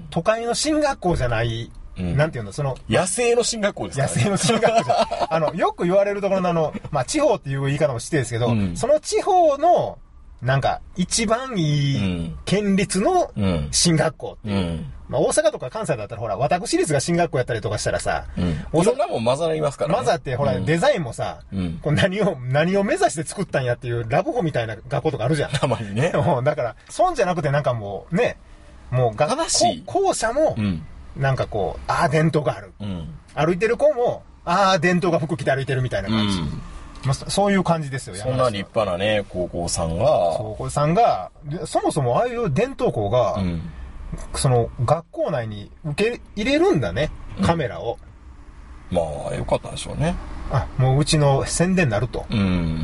都会の進学校じゃない、うん、なんていうの、その、 野生の進学校ですかね。野生の進学校じゃあの、よく言われるところのあの、まあ、地方っていう言い方もしてですけど、うん、その地方の、なんか、一番いい、県立の進学校っていう。うん、まあ、大阪とか関西だったら、ほら、私立が進学校やったりとかしたらさ、 うん、大阪も混ざりますからね。 混ざって、ほら、うん、デザインもさ、うん、こう何を、何を目指して作ったんやっていうラブホみたいな学校とかあるじゃん。 たまにね。 だから、損じゃなくてなんかもう、ね、もう学校、校舎も、なんかこう、ああ、伝統がある。うん、歩いてる子も、ああ、伝統が服着て歩いてるみたいな感じ。うんまあ、そういう感じですよ。 そんな立派なね、高校さんが。 高校さんが、そもそもああいう伝統校が、うん、その学校内に受け入れるんだね、カメラを。 うん、まあ、よかったでしょうね。 あ、もううちの宣伝になると。うん。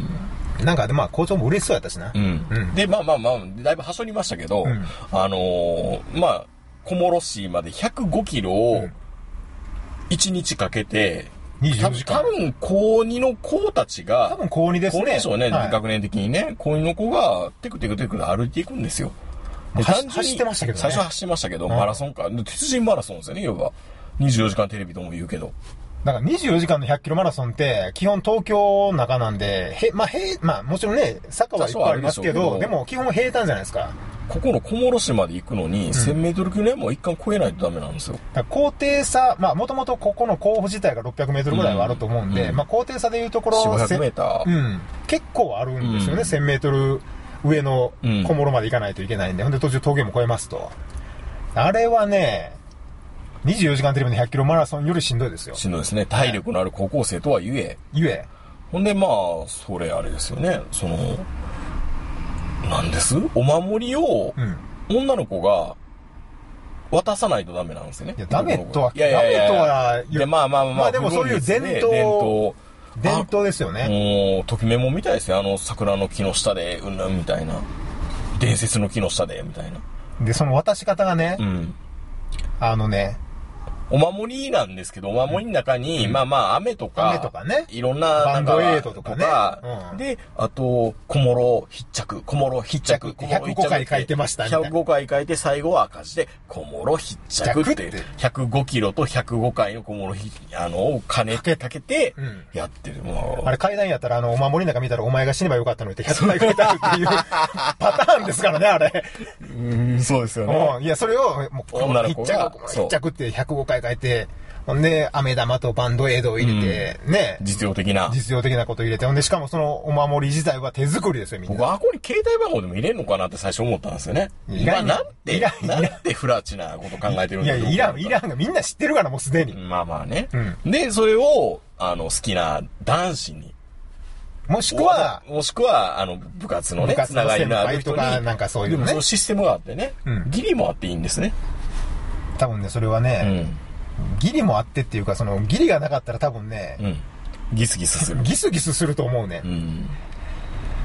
なんかで、まあ、校長も嬉しそうやったしな。うん。 うん、で、まあまあまあ、だいぶはしょりましたけど、うん、あのー、まあ、小諸市までひゃくごキロをいちにちかけて、 にじゅうよじかん。 多分、高にの子たちが、 多分高にですね。 高にでしょうね、はい、学年的にね。高にの子が、テクテクテクで歩いていくんですよ。 で単純に走ってましたけどね。 最初走ってましたけど、マラソンか。鉄人マラソンですよね、要は。にじゅうよじかんテレビとも言うけど。 だからにじゅうよじかんのひゃっキロマラソンって、基本東京の中なんで、へ、まあ、へ、まあ、もちろんね、坂はいっぱいありますけど、でも基本平坦じゃないですか。 ここの小諸市まで行くのに、うん、せんメートル級ね、もう一貫超えないとダメなんですよ。 だから高低差、まあ、もともとここの甲府自体がろっぴゃくメートルぐらいはあると思うんで、うん、まあ、高低差でいうところ、 よんひゃくメーター。 うん。結構あるんですよね、うん、せんメートル上の小諸まで行かないといけないんで、ほんで途中峠も越えますと。あれはね、にじゅうよじかんテレビのひゃっキロマラソンよりしんどいですよ。 しんどいですね。体力のある高校生とはゆえ。 ゆえ。 ほんで、まあ、それあれですよね。その、なんですお守りを、女の子が渡さないとダメなんですよね。 いや、ダメとは、 いやいやいやダメとは、 いや、まあまあまあ、 まあでもそういう伝統、伝統、伝統ですよね。 もう、ときメモみたいですよ。あの、桜の木の下で、うんぬんみたいな。伝説の木の下で、みたいな。 で、その渡し方がね、うん、あのね、 お守りなんですけど、お守りの中に、うん、まあまあ、雨とか、 雨とかね、 いろんな、 バンドエイドとかね。 うん、で、あと、小諸必着、小諸必着、 ひゃくごかい書いてましたね。 ひゃくごかい書いて、最後は赤字で、小諸必着って、ひゃくごキロとひゃくごかいの小諸必、あの、を金かけて、やってる。 うん、あれ階段やったら、あの、お守りの中見たら、お前が死ねばよかったのにってひゃくかい書いてあるっていうパターンですからね、あれ。 うん、そうですよね。 いや、それを、もう、 女の子が、 必着ってひゃくごかい書いて、ほんで、飴玉とバンドエイドを入れて、うん、ね。 実用的な。 実用的なこと入れて。ほんで、しかもそのお守り自体は手作りですよ、みんな。 僕、あこに携帯番号でも入れんのかなって最初思ったんですよね。今、なんて、なんてフラチなこと考えてるんだろう。 いや、いらん、いらんがみんな知ってるから、もうすでに。 まあまあね。うん、で、それを、あの、好きな男子に。 もしくは、 もしくは、あの、部活のね、つながりのある人に。 とか、なんかそういうのね。 でもそのシステムがあってね、うん、ギリもあっていいんですね。 多分ね、それはね、うんギリもあってっていうか、その、ギリがなかったら多分ね、うん、 ギスギスする。 ギスギスすると思うね。うん、まあ、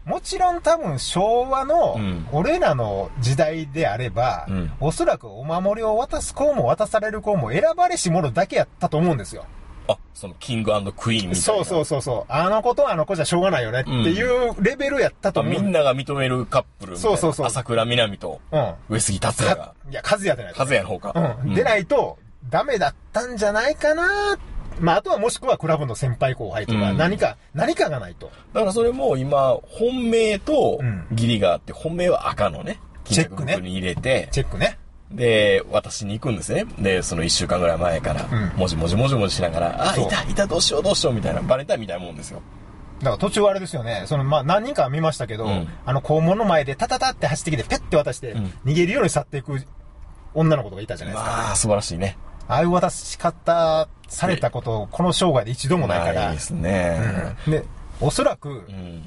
もちろん多分昭和の俺らの時代であれば、うん、おそらくお守りを渡す子も渡される子も選ばれし者だけやったと思うんですよ。 あ、そのキング&クイーンみたいな。 そうそうそうそう。あの子とあの子じゃしょうがないよねっていうレベルやったと思う。 みんなが認めるカップルみたいな。そうそうそう。朝倉みなみと、上杉達也が。 いや、和也でないと。 和也の方か。 うん。でないと、ダメだったんじゃないかな。まあ、あとはもしくはクラブの先輩後輩とか、何か、うん、何かがないと。 だからそれも今、本命と義理があって、本命は赤のね、 チェックね。 に入れて、 チェックね。 で、渡しに行くんですね。で、その一週間ぐらい前から、うん、もじもじもじもじしながら、あ、いた、いた、どうしようどうしようみたいな、バレンタインみたいなもんですよ。 だから途中あれですよね。その、まあ、何人か見ましたけど、うん、あの、校門の前でタタタって走ってきて、ペッて渡して、逃げるように去っていく女の子とかいたじゃないですか。 ああ、素晴らしいね。 ああいう渡し方されたこと、この生涯で一度もないから。 ないですね。 うん、で、おそらく、うん、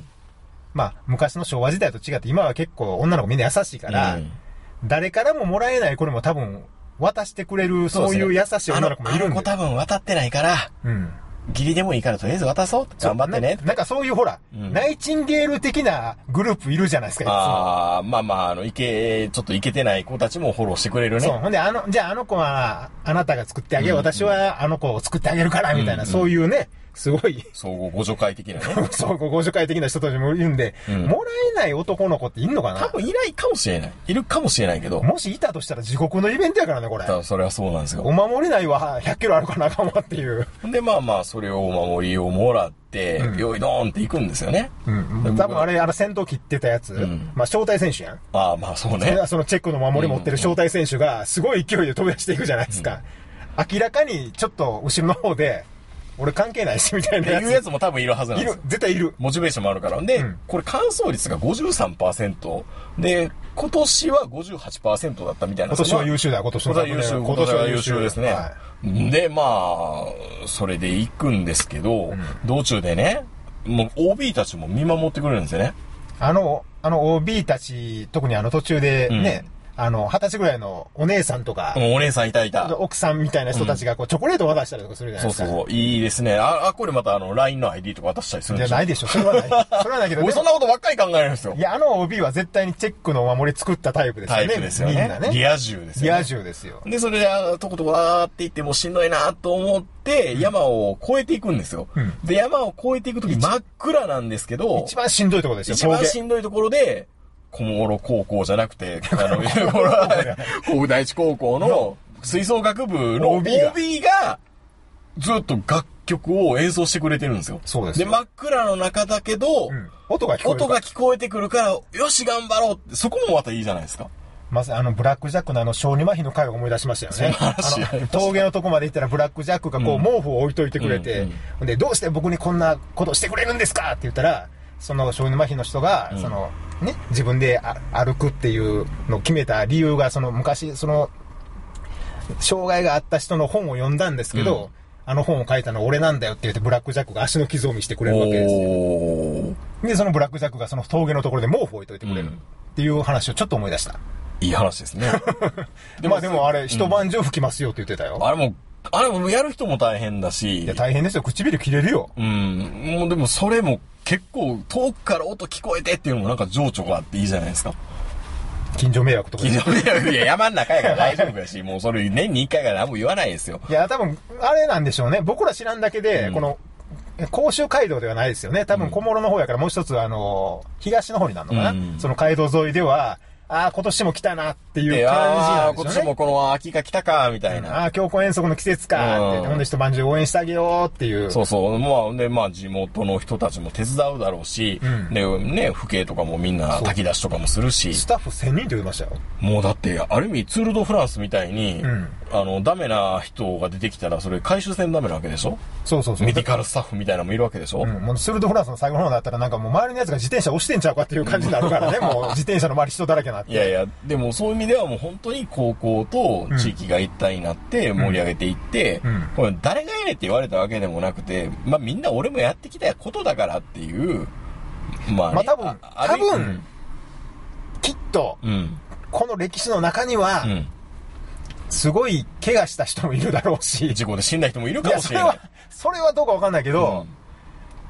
まあ、昔の昭和時代と違って、今は結構女の子みんな優しいから、うん、誰からももらえない子にも多分、渡してくれる、そういう優しい女の子もいるんで。 あの子多分渡ってないから、うん。義理でもいいからとりあえず渡そう。頑張ってね。 な, なんかそういうほら、うん、ナイチンゲール的なグループいるじゃないですか。 ああ、まあまあ、あの、いけ、ちょっといけてない子たちもフォローしてくれるね。 そう。ほんで、あの、じゃああの子は、あなたが作ってあげる、うん、私はあの子を作ってあげるから、みたいな、うん、そういうね、すごい。 相互互助会的なね。 相互互助会的な人たちもいるんで、うん、もらえない男の子っていんのかな？ 多分いないかもしれない。いるかもしれないけど。 もしいたとしたら地獄のイベントやからね、これ。 それはそうなんですよ。 お守りないはひゃっキロあるかなあかんわっていう。 で、まあまあ、それをお守りをもらって、うん、よいどーんって行くんですよね。 うん。多分あれ、あの先頭切ってたやつ、うん、まあ招待選手やん。 ああ、まあそうね。 そのチェックの守り持ってる招待選手が、すごい勢いで飛び出していくじゃないですか。うん、明らかにちょっと後ろの方で、俺関係ないし、みたいなやつ。 いうやつも多分いるはずなんですよ。 いる。絶対いる。 モチベーションもあるから。で、うん、これ完走率が ごじゅうさんパーセント。で、今年は ごじゅうはちパーセント だったみたいな。 今年は優秀だ、今年は優秀。今年は優秀ですね。はい、で、まあ、それで行くんですけど、うん、道中でね、もう オービー たちも見守ってくれるんですよね。 あの、あの オービー たち、特にあの途中でね、うんあの、二十歳ぐらいのお姉さんとか。 お姉さんいたいた。 奥さんみたいな人たちがこう、チョコレートを渡したりとかするじゃないですか。 そうそうそう。いいですね。あ、あ、これまたあの、ライン の アイディー とか渡したりするんでしょ。 じゃないでしょ。それはない。それはないけど。 俺そんなことばっかり考えるんですよ。 いや、あの オービー は絶対にチェックのお守り作ったタイプですよね。 タイプですよね。みんなね。リア充ですよね。 リア充ですよ。 で、それで、とことこわーって行ってもうしんどいなと思って、山を越えていくんですよ。うん、で、山を越えていくとき真っ暗なんですけど。 一番しんどいところですよ。 一番しんどいところで、小諸高校じゃなくて、あの、甲府第一高校の吹奏楽部の オービー がずっと楽曲を演奏してくれてるんですよ。 そうです。 で、真っ暗の中だけど、うん、 音が聞こえる。 音が聞こえてくるから、よし頑張ろうって、そこもまたいいじゃないですか。 まずあの、ブラックジャックのあの、小児麻痺の回を思い出しましたよね。あの、峠のとこまで行ったらブラックジャックがこう、毛布を置いといてくれて、うんうん、で、どうして僕にこんなことしてくれるんですかって言ったら、その小児麻痺の人が、うん、その、ね、自分で歩くっていうのを決めた理由が、その昔、その、障害があった人の本を読んだんですけど、うん、あの本を書いたのは俺なんだよって言ってブラックジャックが足の傷を見せてくれるわけですよ。で、そのブラックジャックがその峠のところで毛布を置いといてくれるっていう話をちょっと思い出した。 いい話ですね。 でまあでもあれ、一晩中吹きますよって言ってたよ。 うん、あれも、あれもやる人も大変だし。 いや、大変ですよ。唇切れるよ。 うん。もうでもそれも結構遠くから音聞こえてっていうのもなんか情緒があっていいじゃないですか。 近所迷惑とか。 近所迷惑。いや、山ん中やから大丈夫やし、もうそれ年に一回から何も言わないですよ。 いや、多分、あれなんでしょうね。僕ら知らんだけで、うん、この、甲州街道ではないですよね。多分小諸の方やからもう一つ、あの、東の方になるのかな。うん、その街道沿いでは、ああ、今年も来たなっていう感じなんですよね。 今年もこの秋が来たか、みたいな。 ああ、強行遠足の季節か、って。ほんで一晩中応援してあげようっていう。 そうそう。まあ、で、まあ、地元の人たちも手伝うだろうし、うん、で、ね、府警とかもみんな炊き出しとかもするし。 スタッフせんにんって言いましたよ。 もうだって、ある意味、ツール・ド・フランスみたいに、うん、あの、ダメな人が出てきたら、それ回収せんダメなわけでしょ。 そうそうそう。 メディカルスタッフみたいなのもいるわけでしょ。うん、 もうツール・ド・フランスの最後の方だったら、なんかもう周りのやつが自転車押してんちゃうかっていう感じになるからね、もう自転車の周り人だらけになって。 いやいや、でもそういう意味ではもう本当に高校と地域が一体になって盛り上げていって、うんうん、これ誰がやれって言われたわけでもなくて、まあみんな俺もやってきたことだからっていう、まあ、ね、 まあ多分、多分、うん、きっと、うん、この歴史の中には、うん、すごい怪我した人もいるだろうし、 事故で死んだ人もいるかもしれない。 いや、それは、それはどうかわかんないけど、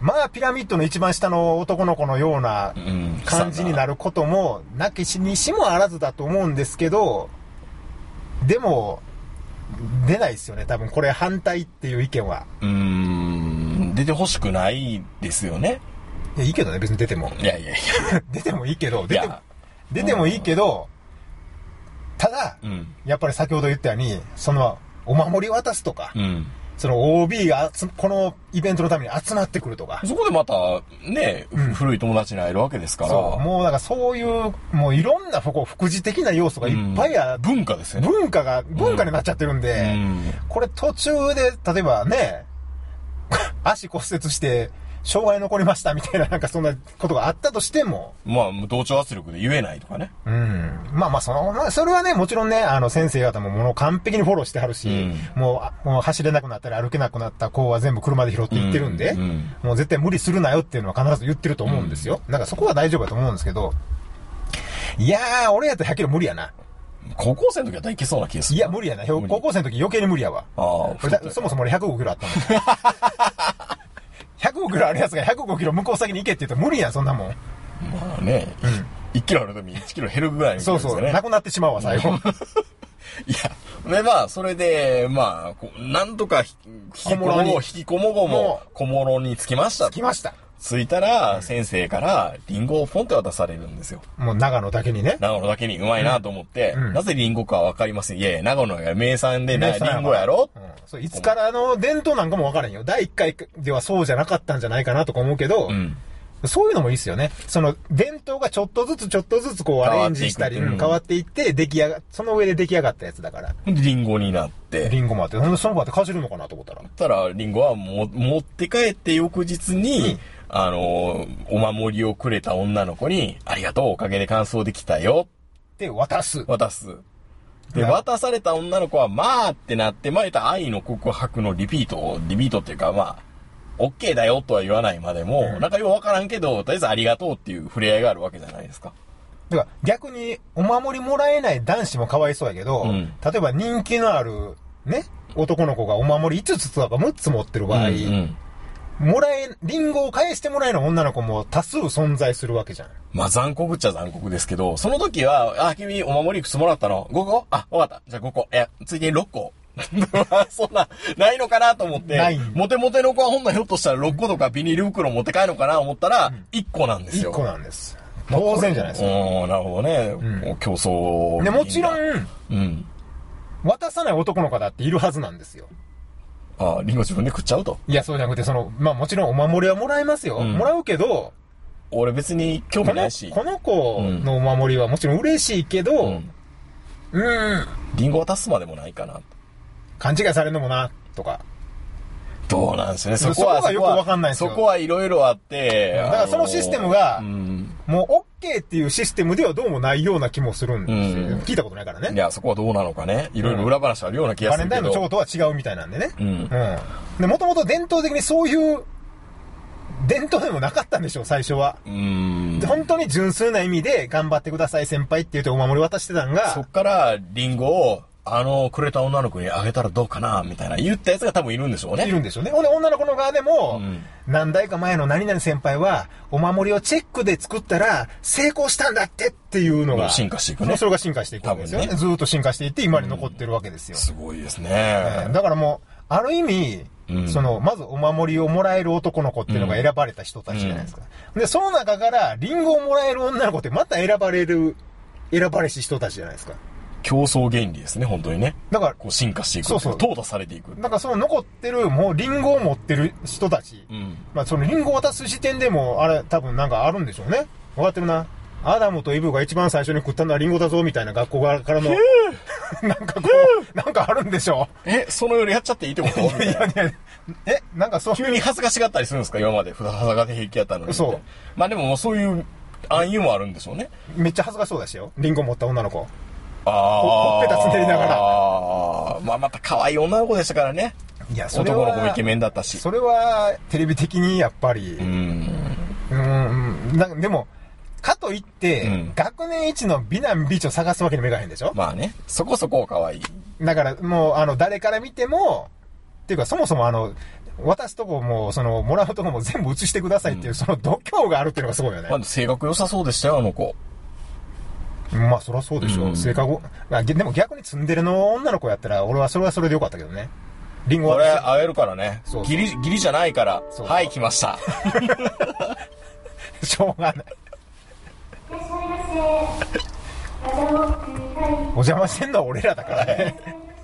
まあピラミッドの一番下の男の子のような感じになることもなきにしもあらずだと思うんですけど、でも出ないですよね多分これ反対っていう意見は。 うーん、出てほしくないですよね。 いやいいけどね別に出ても。 いやいやいや出てもいいけど出ても出てもいいけど、ただ、うん、やっぱり先ほど言ったようにそのお守り渡すとか。うん、その オービー がこのイベントのために集まってくるとか。 そこでまたね、うん、古い友達に会えるわけですから。 そう。もうなんかそういう、もういろんなこう副次的な要素がいっぱいある、 うん。文化ですよね。 文化が、文化になっちゃってるんで、うん、これ途中で、例えばね、足骨折して、障害残りましたみたいななんかそんなことがあったとしても。 まあ、同調圧力で言えないとかね。 うん。まあまあ、その、まあ、それはね、もちろんね、あの、先生方ももの完璧にフォローしてはるし、うん、もう、もう走れなくなったり歩けなくなった子は全部車で拾っていってるんで、うんうん、もう絶対無理するなよっていうのは必ず言ってると思うんですよ。うん、だからそこは大丈夫だと思うんですけど、いやー、俺やったらひゃっキロ無理やな。 高校生の時は大体いけそうな気がする。 いや、無理やな。高校生の時余計に無理やわ。ああ、そもそも俺ひゃくごキロあったもん。ひゃくごキロあるやつがひゃくごキロ向こう先に行けって言ったら無理やん、そんなもん。まあね、うん、いちキロあるためにいちキロ減るぐらいの、ね。 そうそう、なくなってしまうわ、最後。 いや、で、まあ、それで、まあ、なんとか引きこもろ、引きこもごも、小諸に着きました。 着きました。 着いたら、先生からリンゴをポンって渡されるんですよ。 もう長野だけにね。 長野だけにうまいなと思って、うん、なぜリンゴかわかりません。いやいや、長野が名産でな、リンゴやろ、うん、 そういつからの伝統なんかもわからんよ。だいいっかいではそうじゃなかったんじゃないかなとか思うけど、うん、そういうのもいいっすよね。その伝統がちょっとずつちょっとずつこうアレンジしたり変わってい, 変わっていって出来上が、その上で出来上がったやつだから。 リンゴになって。 リンゴもあって、その場ってかじるのかなと思ったら。 たら、リンゴはも持って帰って翌日に、うん、あの、お守りをくれた女の子に、ありがとう、おかげで完走できたよ。 で、渡す。 渡す。で、渡された女の子は、まあってなって、まあ、た愛の告白のリピートを、リピートっていうか、まあ、オッケーだよとは言わないまでも、うん、なんかよくわからんけど、とりあえずありがとうっていう触れ合いがあるわけじゃないですか。 だから逆に、お守りもらえない男子もかわいそうやけど、うん、例えば人気のある、ね、男の子がお守りいつつとかむっつ持ってる場合、うんうんもらえ、リンゴを返してもらえない女の子も多数存在するわけじゃん。 まあ残酷っちゃ残酷ですけど、その時は、あ、君お守りいくつもらったの ?ご 個あ、わかった。じゃあごこ。いや、ついでにろっこ。そんな、ないのかなと思って、ないモテモテの子はほんならひょっとしたらろっことかビニール袋持って帰るのかなと思ったら、いっこなんですよ。 いっこなんです。当然じゃないですか。 おー、なるほどね。うん、競争。 で、もちろん、うん。渡さない男の子だっているはずなんですよ。 ああ、リンゴ自分で食っちゃうと。 いや、そうじゃなくて、その、まあもちろんお守りはもらえますよ。うん、もらうけど、 俺別に興味ないし。 この、この子のお守りはもちろん嬉しいけど、うん。 うん、リンゴ渡すまでもないかな。 勘違いされるのもな、とか。 どうなんですね。そこは、 そこはよくわかんないですよ。 そこはいろいろあって、 だからそのシステムが、うん、もう OK っていうシステムではどうもないような気もするんですよ。うん、聞いたことないからね。 いや、そこはどうなのかね。いろいろ裏話あるような気がするけど。 バレンタインの蝶とは違うみたいなんでね。うん。うん。で、もともと伝統的にそういう、伝統でもなかったんでしょう、最初は。うん。で、本当に純粋な意味で頑張ってください先輩って言ってお守り渡してたんが。 そっからリンゴを、あの、くれた女の子にあげたらどうかな、みたいな言ったやつが多分いるんでしょうね。 いるんでしょうね。ほんで、女の子の側でも、うん、何代か前の何々先輩は、お守りをチェックで作ったら、成功したんだってっていうのが。 進化していくね。 それが進化していくわけですよね。ねずーっと進化していって、今に残ってるわけですよ。うん、 すごいですね、 えー。だからもう、ある意味、うん、その、まずお守りをもらえる男の子っていうのが選ばれた人たちじゃないですか。うん、で、その中から、リンゴをもらえる女の子ってまた選ばれる、選ばれし人たちじゃないですか。 競争原理ですね、本当にね。だから、こう進化していく。そうそう。淘汰されていく。 だからその残ってる、もうリンゴを持ってる人たち。うん。まあそのリンゴを渡す時点でも、あれ多分なんかあるんでしょうね。わかってるな。アダムとイブが一番最初に食ったのはリンゴだぞ、みたいな学校側からの。なんかこう、なんかあるんでしょう。え、そのよりやっちゃっていいってこといやいやいや。 え、なんかそう。 急に恥ずかしがったりするんですか今まで。ふだはが平気やったのに。 そう。 まあでももうそういう暗喩もあるんでしょうね。 めっちゃ恥ずかしそうだしよ。リンゴ持った女の子。 ああ。 ほっぺたつねりながら。 ああ。まあまた可愛い女の子でしたからね。 いや、それは男の子もイケメンだったし。 それは、テレビ的にやっぱり。うん。うん。なんかでも、かといって、うん、学年一の美男美女探すわけにもいかへんでしょ。 まあね。そこそこ可愛い。 だから、もう、あの、誰から見ても、っていうか、そもそもあの、 渡すとこも、その、もらうとこも全部写してくださいっていう、うん、その度胸があるっていうのがすごいよね。 まあ、性格良さそうでしたよ、あの子。 まあ、そりゃそうでしょ。うん、性格、でも逆にツンデレの女の子やったら、俺はそれはそれでよかったけどね。リンゴは。 これ、あげるからね。そうそうギリ、ギリじゃないから。そうそうはい、来ました。 しょうがない。お邪魔してんのは俺らだからね。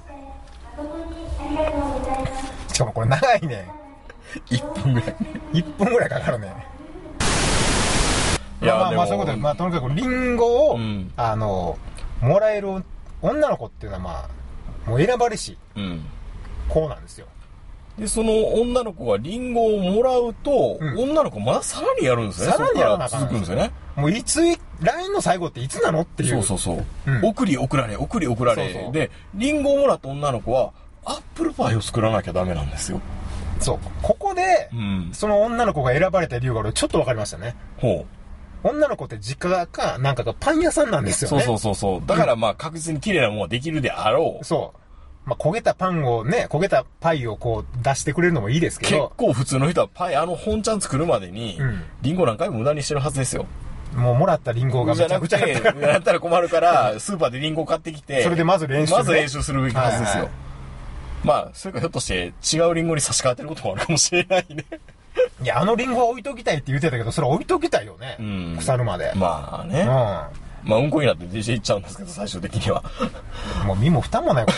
しかもこれ長いね。 いっぷんぐらい。 いっぷんぐらいかかるね。いや、まあまあそういうことで、まあとにかくリンゴを、うん、あの、もらえる女の子っていうのはまあ、もう選ばれし、うん、こうなんですよ。 で、その女の子がリンゴをもらうと、うん、女の子まださらにやるんですね。 さらにやらなあかん続くんですよね。 もういつ、ライン の最後っていつなのっていう。 そうそうそう。うん、送り送られ、送り送られ。そうそうで、リンゴをもらった女の子は、アップルパイを作らなきゃダメなんですよ。 そう。ここで、うん、その女の子が選ばれた理由が俺ちょっとわかりましたね。ほう。女の子って実家か、なんかがパン屋さんなんですよね。 そうそうそうそう。だからまあ確実に綺麗なものはできるであろう。 そう。まあ焦げたパンをね、焦げたパイをこう出してくれるのもいいですけど。 結構普通の人はパイ、あの本ちゃん作るまでに、うん、リンゴ何回も無駄にしてるはずですよ。 もうもらったリンゴがめちゃくちゃやったら。やったら困るから、スーパーでリンゴ買ってきて。 それでまず練習、ね。 まず練習するべきはずですよ。はいはい、まあ、それかひょっとして違うリンゴに差し替わってることもあるかもしれないね。 いや、あのリンゴは置いときたいって言ってたけど、それ置いときたいよね。うん、腐るまで。 まあね。うん。まあ、うんこになって出ていっちゃうんですけど、最終的には。 もう身も蓋もないこと。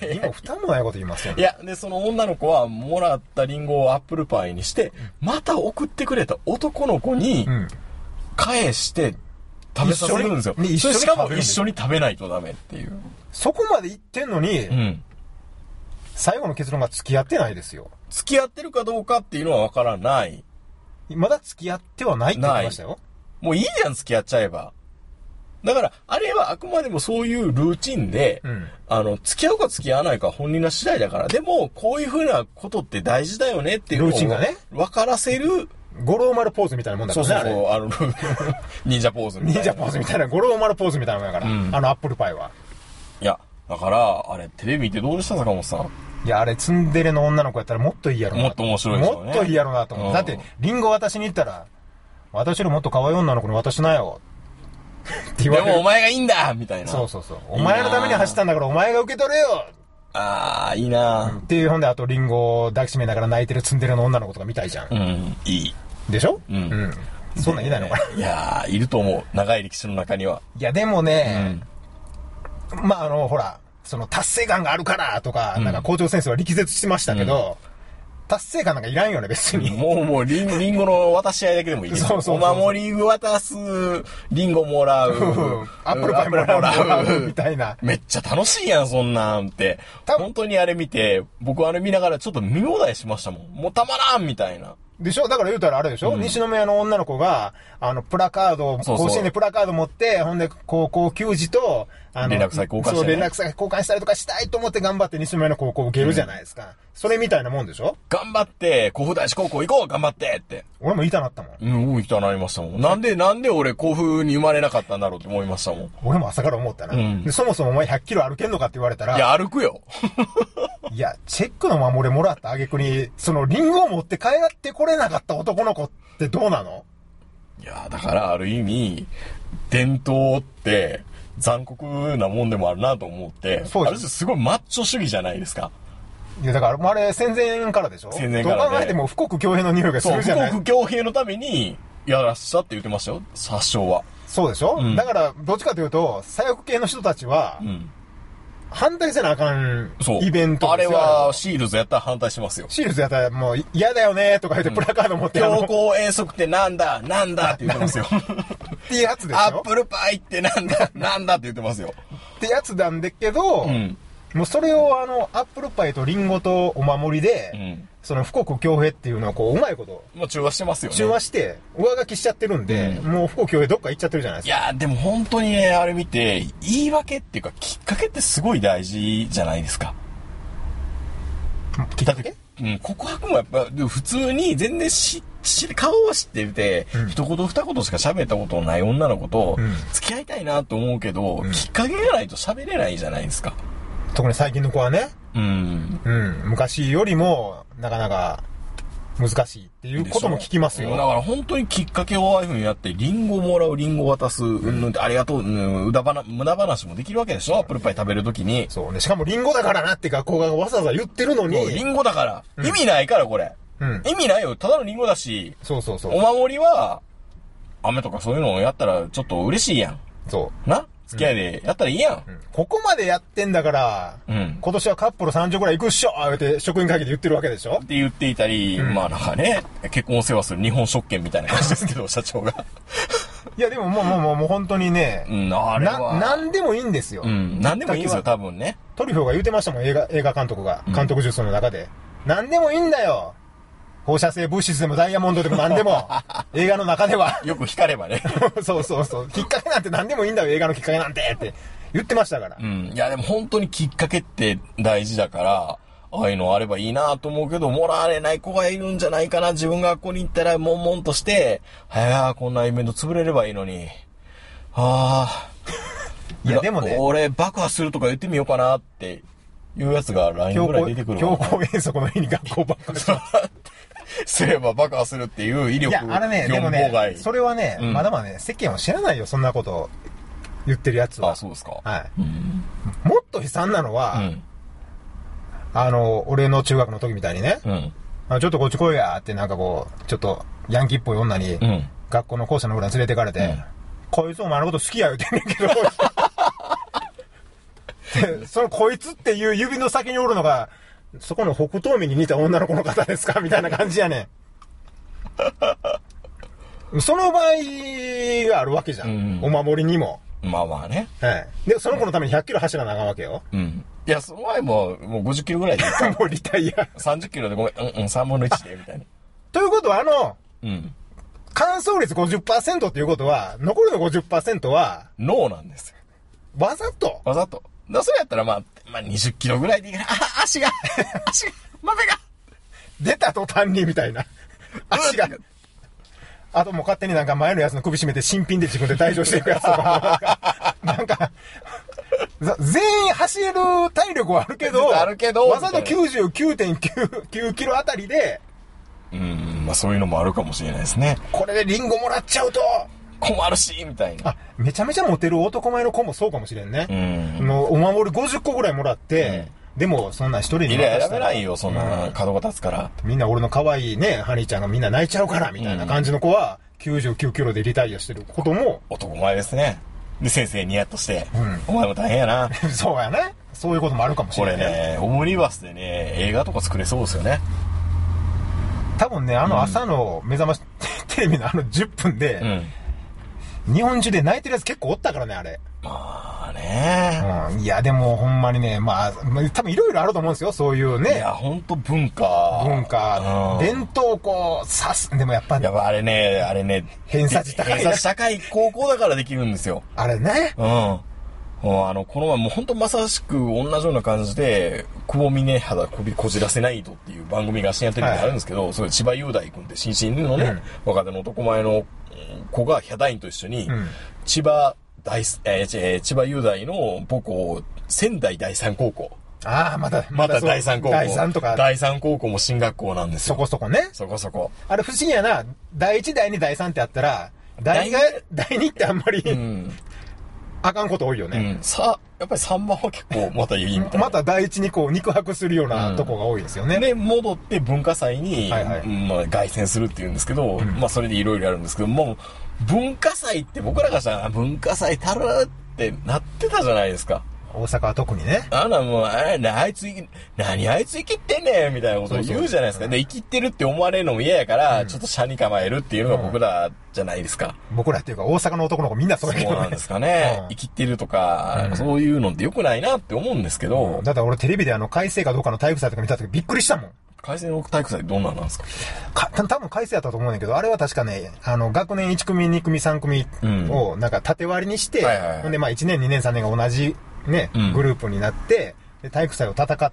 身も蓋もないこと言いますよね。 いや、で、その女の子は、もらったリンゴをアップルパイにして、また送ってくれた男の子に、返して、食べさせるんですよ。一緒に、しかも一緒に食べないとダメっていう。 そこまで言ってんのに、うん、最後の結論が付き合ってないですよ。 付き合ってるかどうかっていうのはわからない。 まだ付き合ってはないって言ってましたよ。 もういいじゃん、付き合っちゃえば。だから、あれはあくまでもそういうルーチンで、うん、あの、付き合うか付き合わないか本人の次第だから、でも、こういう風なことって大事だよねっていうのを、ルーチンがね、分からせる、 五郎丸ポーズみたいなもんだからね。 そうそうそう、あの、忍者ポーズみたいな。忍者ポーズみたいな、五郎丸ポーズみたいなもんだから、うん、あのアップルパイは。 いや、だから、あれ、テレビ見てどうでした坂本さん。 いや、あれ、ツンデレの女の子やったらもっといいやろな。 もっと面白いですよね。 もっといいやろなと思う。だって、リンゴ渡しに行ったら、私よりもっと可愛い女の子に渡しなよ。 って言われる。でもお前がいいんだみたいな。 そうそうそう。お前のために走ったんだからお前が受け取れよ。 ああ、いいな、 っていう本で、あとリンゴを抱きしめながら泣いてるツンデレの女の子とか見たいじゃん。 うん、いい。 でしょ？うん。うん。そんなんいないのかな。 いやー、いると思う。長い歴史の中には。 いや、でもね、うん、まあ、あの、ほら、その達成感があるからとか、うん、なんか校長先生は力説してましたけど、うん、達成感なんかいらんよね、別に。 もうもうリン、リンゴの渡し合いだけでもいいです。そうそうそうそう。お守り渡す、リンゴもらう。 アップルパイもらう。みたいな。 めっちゃ楽しいやん、そんなんって。本当にあれ見て、僕あれ見ながらちょっと見放題しましたもん。もうたまらんみたいな。 でしょ？だから言うたらあれでしょ、うん、西宮の女の子が、あの、プラカードを、甲子園でプラカード持って、ほんで、高校球児と、あの、 連絡先交換して、ね。そう、 連絡先交換したりとかしたいと思って頑張って西宮の高校を受けるじゃないですか。うん、それみたいなもんでしょ？ 頑張って、甲府大師高校行こう頑張ってって。 俺も言いたなったもん。 うん、言いたなりましたもん。なんで、なんで俺甲府に生まれなかったんだろうって思いましたもん。 俺も朝から思ったな。うん、でそもそもお前ひゃっキロ歩けんのかって言われたら。 いや、歩くよ。 いや、チェックの守りもらった挙句に、そのリンゴを持って帰ってこれなかった男の子ってどうなの？ いや、だからある意味、伝統って残酷なもんでもあるなと思って、そうです。ある種すごいマッチョ主義じゃないですか。 いや、だから、もうあれ戦前からでしょ？戦前からで。どう考えても富国強兵の匂いがするじゃない？ そう、富国強兵のためにやらしたって言ってましたよ、発祥は。 そうでしょ？うん、だから、どっちかというと、左翼系の人たちは、うん反対せなあかんイベントですよ。あれはシールズやったら反対しますよ。 シールズやったらもう嫌だよねとか言ってプラカード持って、 うん、強行遠足ってなんだなんだって言ってますよ。 っていうやつでしょ。 アップルパイってなんだなんだって言ってますよ。 ってやつなんだけど、うん、もうそれをあのアップルパイとリンゴとお守りで、うん、その富国強兵っていうのをこううまいこともう中和してますよね。 中和して上書きしちゃってるんで、うん、もう富国強兵どっか行っちゃってるじゃないですか。 いやでも本当にねあれ見て言い訳っていうかきっかけってすごい大事じゃないですか。 きっかけ？ うん、告白もやっぱ普通に全然しし顔は知ってて、うん、一言二言しか喋ったことのない女の子と付き合いたいなと思うけど、うん、きっかけがないと喋れないじゃないですか。 特に最近の子はね、うん、うん、昔よりもなかなか難しいっていうことも聞きますよ。 だから本当にきっかけをああいうふうにやって、リンゴもらう、リンゴ渡す、うん、ありがとう、うん、無駄話、無駄話もできるわけでしょ、アップルパイ食べるときに。 そうね。しかもリンゴだからなって学校がわざわざ言ってるのに。 リンゴだから。うん、意味ないから、これ。うん、意味ないよ。ただのリンゴだし。 そうそうそう。 お守りは、飴とかそういうのをやったらちょっと嬉しいやん。 そう。 な付き合いでやったらいいやん。 うんうん、ここまでやってんだから、うん、今年はカップルさんじょうぐらい行くっしょって職員会議で言ってるわけでしょって言っていたり、うん、まあなんかね、結婚を世話する日本食券みたいな感じですけど、社長が。 いやでももうもうもうもう本当にね、 うん、あれはな、なんでもいいんですよ。 うん、なんでもいいんですよ、多分ね。 トリュフォーが言ってましたもん、映画、映画監督が。監督術の中で。うん、なんでもいいんだよ。放射性物質でもダイヤモンドでも何でも、映画の中では。 よく光ればね。 そうそうそう。きっかけなんて何でもいいんだよ、映画のきっかけなんてって言ってましたから。 うん。いやでも本当にきっかけって大事だから、ああいうのあればいいなと思うけど、もらわれない子がいるんじゃないかな。自分が学校に行ったら、悶々として、はやこんなイベント潰れればいいのに。ああ。 いやでもね。 俺爆破するとか言ってみようかなっていうやつが ライン ぐらい出てくる。 強行遠足の日に学校爆破します。 すれば爆破するっていう威力。 いや、あれね、でもね、それはね、うん、まだまだね、世間は知らないよ、そんなこと言ってるやつは。 あ、そうですか。 はい。うん、もっと悲惨なのは、うん、あの、俺の中学の時みたいにね、うん、あちょっとこっち来いやってなんかこう、ちょっとヤンキーっぽい女に、うん、学校の校舎の裏に連れてかれて、うん、こいつお前のこと好きや言うてんねんけど、そのこいつっていう指の先におるのが、そこの北東面に似た女の子の方ですかみたいな感じやねん。その場合があるわけじゃん。うん、お守りにも。 まあまあね。 はい。で、その子のためにひゃっキロ走らなあかんわけよ。 うん。いや、その前も、もうごじゅっキロぐらいでいいか。 もうリタイア。 さんじゅっキロでごめん、うん、うん、さんぶんのいちで、みたいな。 ということは、あの、うん。乾燥率 ごじゅっパーセント っていうことは、残りの ごじゅっパーセント は、 ノーなんですよ。 わざとわざと。だそれやったらまあ、まあにじゅっキロぐらいでいいかな。あ、足が、足が、豆が。 出た途端にみたいな。足が。あともう勝手になんか前のやつの首絞めて新品で自分で退場していくやつとかも。なんか、全員走れる体力はあるけど、 あるけど、 わざと きゅうじゅうきゅうてんきゅう キロあたりで、 うん、まあそういうのもあるかもしれないですね。 これでリンゴもらっちゃうと、 困るし、みたいな。 あ、めちゃめちゃモテる男前の子もそうかもしれんね。うん。のお守りごじゅっこぐらいもらって、うん、でもそんな一人にいや、選べないよ、そんな角が立つから、 うん。みんな俺の可愛いね、ハニーちゃんがみんな泣いちゃうから、みたいな感じの子は、きゅうじゅうきゅうキロでリタイアしてることも。 男前ですね。で、先生ニヤッとして、うん、お前も大変やな。 そうやね。そういうこともあるかもしれない。 これね、オムニバスでね、映画とか作れそうですよね。 多分ね、あの朝の目覚まし、うん、テレビのあのじゅっぷんで、うん、日本中で泣いてるやつ結構おったからね、あれ。 まあね、 うん。いや、でもほんまにね、まあ、多分いろいろあると思うんですよ、そういうね。 いや、ほんと文化。 文化。うん、伝統をこう、さす、でもやっぱ、 ね、やっぱあれね、あれね、 偏差値高い。 偏差値高い高校だからできるんですよ。 あれね。 うん。あの、この前もうほんとまさしく同じような感じで、くぼみね肌首こじらせないとっていう番組が深夜テレビであるんですけど、はい、それ千葉雄大君って新進のね、うん、若手の男前の子がヒャダインと一緒に、うん、千葉大、えー、千葉雄大の母校、仙台第三高校。 ああ、また、 また第三高校。 第三とか。 第三高校も進学校なんですよ。 そこそこね。 そこそこ。 あれ不思議やな。第一、第二、第三ってあったら、第が、第二ってあんまり、うん、あかんこと多いよね。 うん。さ、やっぱりさんばんは結構またいいみたいな。 また第一にこう肉薄するようなとこが多いですよね。 うん、で、戻って文化祭に、はいはい、まあ、凱旋するっていうんですけど、うん、まあそれでいろいろあるんですけど、もう文化祭って僕らがしたら文化祭たるってなってたじゃないですか。 大阪は特にね。 あらもう、ああいつ、何あいつ生きってんねんみたいなことを言うじゃないですか。で、生きってるって思われるのも嫌やから、うん、ちょっと車に構えるっていうのが僕らじゃないですか。 うん、僕らっていうか大阪の男の子みんなそうだけどね。 そうなんですかね。うん、生きってるとか、うん、そういうのって良くないなって思うんですけど。 うん、だって俺テレビであの、改正かどうかの体育祭とか見た時びっくりしたもん。 改正の体育祭どんなんなんですか？ か、多分改正やったと思うんだけど、あれは確かね、あの、学年いち組、に組、さん組をなんか縦割りにして、はいはいはい、ほんでまあいちねん、にねん、さんねんが同じね、うん、グループになって、で体育祭を戦って、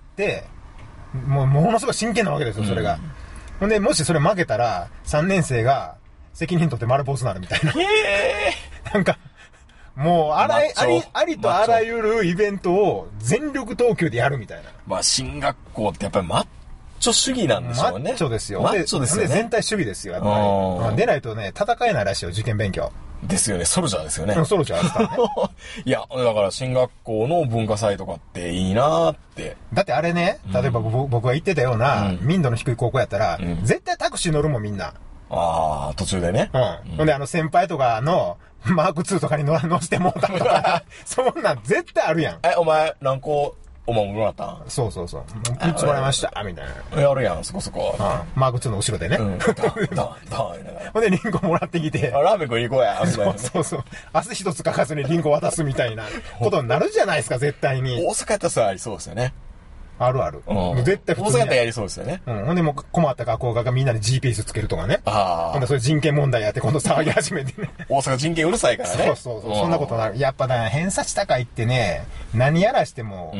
もうものすごい真剣なわけですよ、それが。うん、ほんで、もしそれ負けたら、さんねん生が責任取って丸坊主になるみたいな。 へーなんか、もうあら、あり、ありとあらゆるイベントを全力投球でやるみたいな。 まあ、進学校ってやっぱりマッチョ主義なんでしょうね。 マッチョですよ。 マッチョですよね。 で全体主義ですよ、やっぱり。まあ、出ないとね、戦えないらしいよ、受験勉強。 ですよね、ソルジャーですよね。 ソルジャーですからね。 いや、だから進学校の文化祭とかっていいなーって。 だってあれね、例えば、うん、僕が言ってたような、うん、民度の低い高校やったら、うん、絶対タクシー乗るもんみんな。 ああ、途中でね。 うん。ほ、うんで、あの先輩とかの、マークツーとかに乗乗せてもうたとか、そんなん絶対あるやん。 え、お前、何個、お前もらったん？ そうそうそう。みっつもらいました、みたいな。 やるやん、そこそこ。 うん。マークツーの後ろでね。うん。だ、だ、だ、ほんで、リンゴもらってきて。 ラーメン食いに行こうや、みたいな。 そうそうそう。明日一つかかずにリンゴ渡すみたいなことになるじゃないですか、絶対に。 大阪やったらさ、ありそうですよね。 あるある。うん。絶対普通に。大阪やったらやりそうですよね。 うん。ほんでもう困った学校がみんなで ジーピーエス つけるとかね。 ああ。 ほんでそれ人権問題やって今度騒ぎ始めてね。 大阪人権うるさいからね。 そうそうそう。そんなことなる。やっぱね、偏差値高いってね、何やらしても、うん、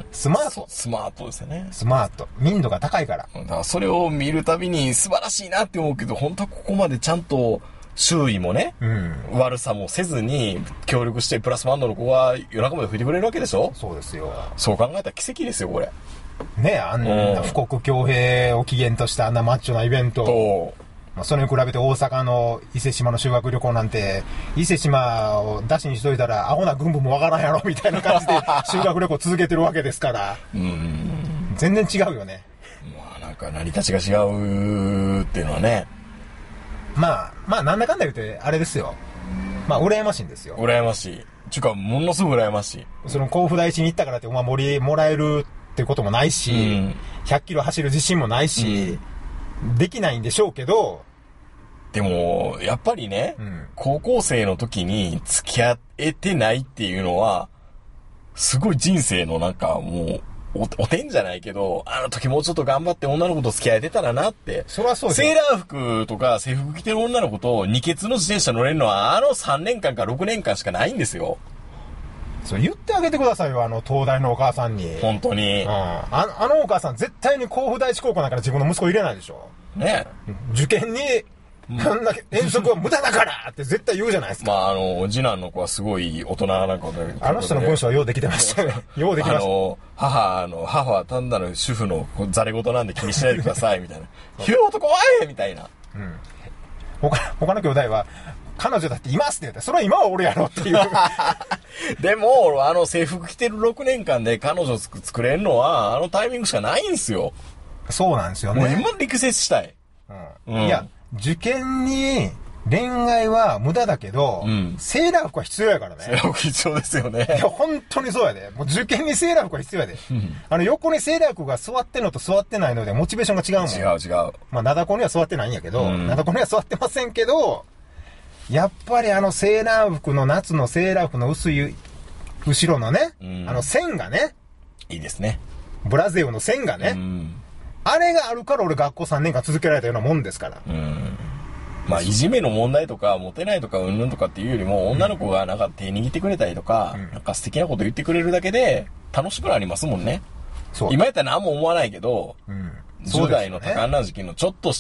スマート。 スマートですよね。 スマート。民度が高いから。 だからそれを見るたびに素晴らしいなって思うけど、本当はここまでちゃんと、周囲もね、うん、悪さもせずに協力してプラスバンドの子が夜中まで吹いてくれるわけでしょ？ そうですよ。 そう考えたら奇跡ですよ、これ。 ねえ、あんな富国強兵を起源としたあんなマッチョなイベント。まあ、それに比べて大阪の伊勢島の修学旅行なんて、伊勢島を出しにしといたらアホな軍部もわからんやろみたいな感じで修学旅行続けてるわけですから。うん、全然違うよね。 まあなんか成り立ちが違うっていうのはね。 まあ、まあなんだかんだ言うて、あれですよ。まあ羨ましいんですよ。 羨ましい。ちゅうか、ものすごく羨ましい。 その甲府第一に行ったからってお守りもらえるってこともないし、うん、ひゃっキロ走る自信もないし、うん、できないんでしょうけど、 でも、やっぱりね、うん、高校生の時に付き合えてないっていうのは、すごい人生のなんかもう、お、おてんじゃないけど、あの時もうちょっと頑張って女の子と付き合えてたらなって。 そりゃそうですよ。 セーラー服とか制服着てる女の子と二血の自転車乗れるのはあのさんねんかんかろくねんかんしかないんですよ。 それ言ってあげてくださいよ、あの東大のお母さんに。 本当に。うん。 あ, あのお母さん絶対に甲府第一高校なんか自分の息子入れないでしょ。 ねえ。受験に、なんだけ、遠足は無駄だからって絶対言うじゃないですか。 まあ、あの、次男の子はすごい大人な子で。 あの人の文章はようできてましたね。ようできました。あの、 母、あの、母は単なる主婦のざれ事なんで気にしないでください、みたいな。ひゅう男はえみたいな。うん。 他、他の兄弟は、彼女だっていますって言ったら、それは今は俺やろっていう。 でも、あの制服着てるろくねんかんで彼女作れるのは、あのタイミングしかないんですよ。 そうなんですよね。 もう今力説したい。 うん。うん、いや、受験に恋愛は無駄だけど、うん、セーラー服は必要やからね。 セーラー服必要ですよね。 いや、本当にそうやで。もう受験にセーラー服は必要やで。うん、あの、横にセーラー服が座ってんのと座ってないので、モチベーションが違うもん。 違う違う。 まあ、灘子には座ってないんやけど、うん、灘子には座ってませんけど、やっぱりあのセーラー服の夏のセーラー服の薄い、後ろのね、うん、あの線がね。 いいですね。 ブラゼオの線がね。うん、あれがあるから俺学校さんねんかん続けられたようなもんですから。うん、 まあ、いじめの問題とか、モテないとか、うんぬんとかっていうよりも、女の子がなんか手握ってくれたりとか、うん、なんか素敵なこと言ってくれるだけで、楽しくなりますもんね。そう。今やったら何も思わないけど、うん、じゅう代の多感な時期のちょっとした、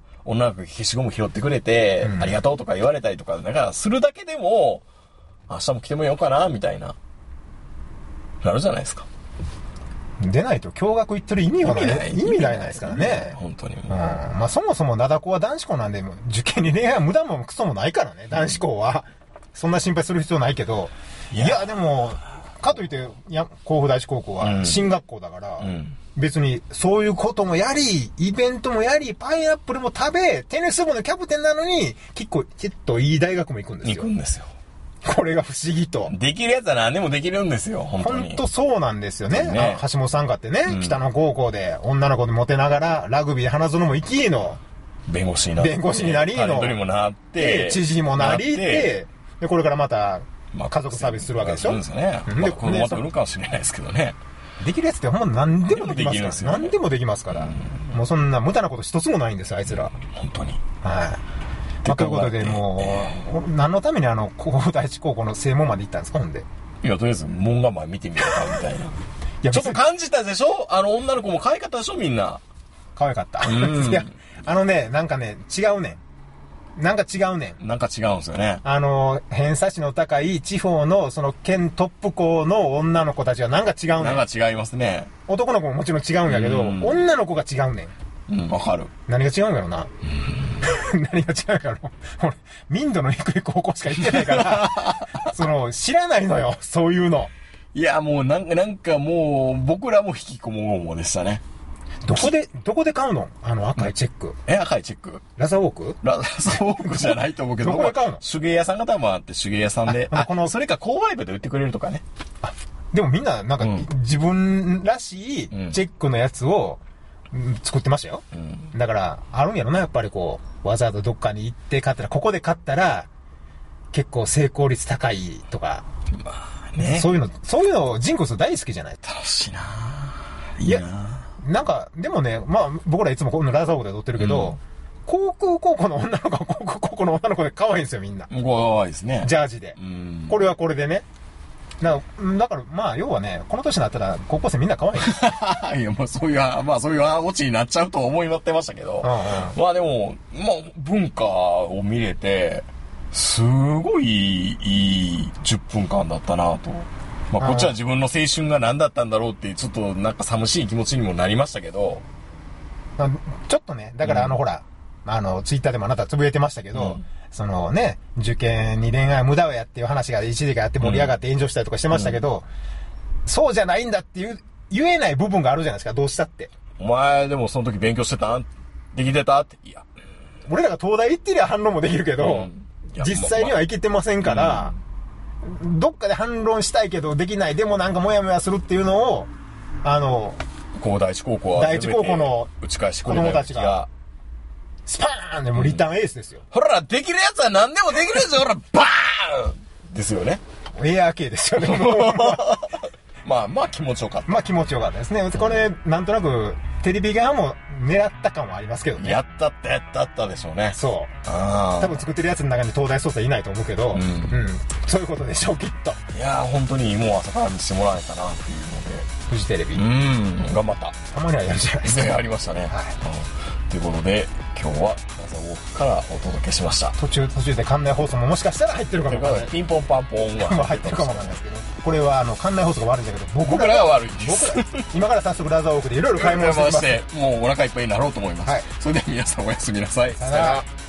女の子が消しゴム拾ってくれて、うん、ありがとうとか言われたりとか、だからするだけでも、明日も来てもようかな、みたいな、なるじゃないですか。 出ないと共学行ってる意味がない。意味ないですからね。 本当に。うん。 まあそもそも灘子は男子校なんで、受験に恋愛は無駄もクソもないからね、男子校は。そんな心配する必要ないけど。いや、いやでも、かといって、や甲府第一高校は進学校だから、うんうん別に、そういうこともやり、イベントもやり、パイナップルも食べ、テニス部のキャプテンなのに、結構、きっといい大学も行くんですよ。 行くんですよ。 これが不思議と。 できるやつは何でもできるんですよ、本当に。 本当そうなんですよね。ね橋本さんかってね、うん、北野高校で女の子でモテながら、ラグビー花園も行きの。 弁護士になって。 弁護士になりの。タレントにもなって。 知事にもなりって、で、これからまた、家族サービスするわけでしょ。 そうですね。で、まあ、このまた売るかもしれないですけどね。 できるやつってほんま何でもできますから。何でもできますから。もうそんな無駄なこと一つもないんですよ、あいつら。 本当に。 はい。まあ、ということで、もう、何のためにあの、甲府第一高校の正門まで行ったんですか、ほんで。 いや、とりあえず門構え見てみようか、みたいな。いや、ちょっと感じたでしょあの女の子も可愛かったでしょみんな。 可愛かった。いや、あのね、なんかね、違うねん。 なんか違うねん。なんか違うんですよね。 あの、偏差値の高い地方の、その県トップ校の女の子たちはなんか違うねん。 なんか違いますね。 男の子ももちろん違うんやけど、女の子が違うねん。うん、わかる。 何が違うんやろな。何が違うんやろ。俺、民度の低い高校しか行ってないから、その、知らないのよ、そういうの。 いや、もうなんか、なんかもう、僕らも引きこもごもでしたね。 どこで、どこで買うのあの赤いチェック。 え、赤いチェックラザーウォークラザーウォークじゃないと思うけど。 どこで買うの手芸屋さんが多分あって、手芸屋さんで。あ、この、それか購買部で売ってくれるとかね。 あ、でもみんな、なんか、うん、自分らしいチェックのやつを、うん、作ってましたよ。うん、だから、あるんやろな、やっぱりこう、わざわざどっかに行って買ったら、ここで買ったら、結構成功率高いとか。まあね。そういうの、そういうの、ジンコス大好きじゃない？ 楽しいなぁ。 いいなぁ。なんか、でもね、まあ、僕らいつもこのラザーウォークで撮ってるけど、うん、航空高校の女の子は航空高校の女の子で可愛いんですよ、みんな。 可愛いですね。 ジャージで。うん、これはこれでね。だから、だからまあ、要はね、この年になったら、高校生みんな可愛い。 いや、まあそういう、まあそういうオチになっちゃうと思いってましたけど、うんうん、まあでも、まあ文化を見れて、すごいいいじゅっぷんかんだったなと。まあこっちは自分の青春が何だったんだろうって、ちょっとなんか寂しい気持ちにもなりましたけど。 ちょっとね、だからあの、うん、ほら、あの、ツイッターでもあなたつぶやいてましたけど、うん、そのね、受験に恋愛無駄やっていう話が一時間あって盛り上がって炎上したりとかしてましたけど、うん、そうじゃないんだっていう、言えない部分があるじゃないですか、どうしたって。 お前でもその時勉強してたんできてたって。いや。 俺らが東大行ってりゃ反論もできるけど、うん、実際には行けてませんから、うん、どっかで反論したいけどできない、でもなんかモヤモヤするっていうのを、あの、 こう第一高校は第一高校の子供たちが、スパーンでもリターンエースですよ。 うん、ほら、できるやつは何でもできるやつよ、ほら、バーンですよね。 エアー系ですよね。 まあまあ気持ちよかった。 まあ気持ちよかったですね。これ、なんとなく、テレビ側も狙った感はありますけどね。 やったってやったったでしょうね。 そう。あ多分作ってるやつの中に東大捜査いないと思うけど、うん。うん。そういうことでしょう、きっと。 いやー、本当にもう朝から見せてもらえたなっていうので。 フジテレビ。 うん。頑張った。 たまにはやるじゃないですか。 ね、ありましたね。はい。うん、ということで、今日はラザーウォークからお届けしました。 途中、途中で館内放送ももしかしたら入ってるかもわからない。 ピンポンパンポンは入ってるかもわからないですけど。これはあの館内放送が悪いんだけど、 僕らが悪いです。 僕ら今から早速ラザーウォークでいろいろ買い物してきます。 もうお腹いっぱいになろうと思います。はい。それでは皆さんおやすみなさい。 さよなら。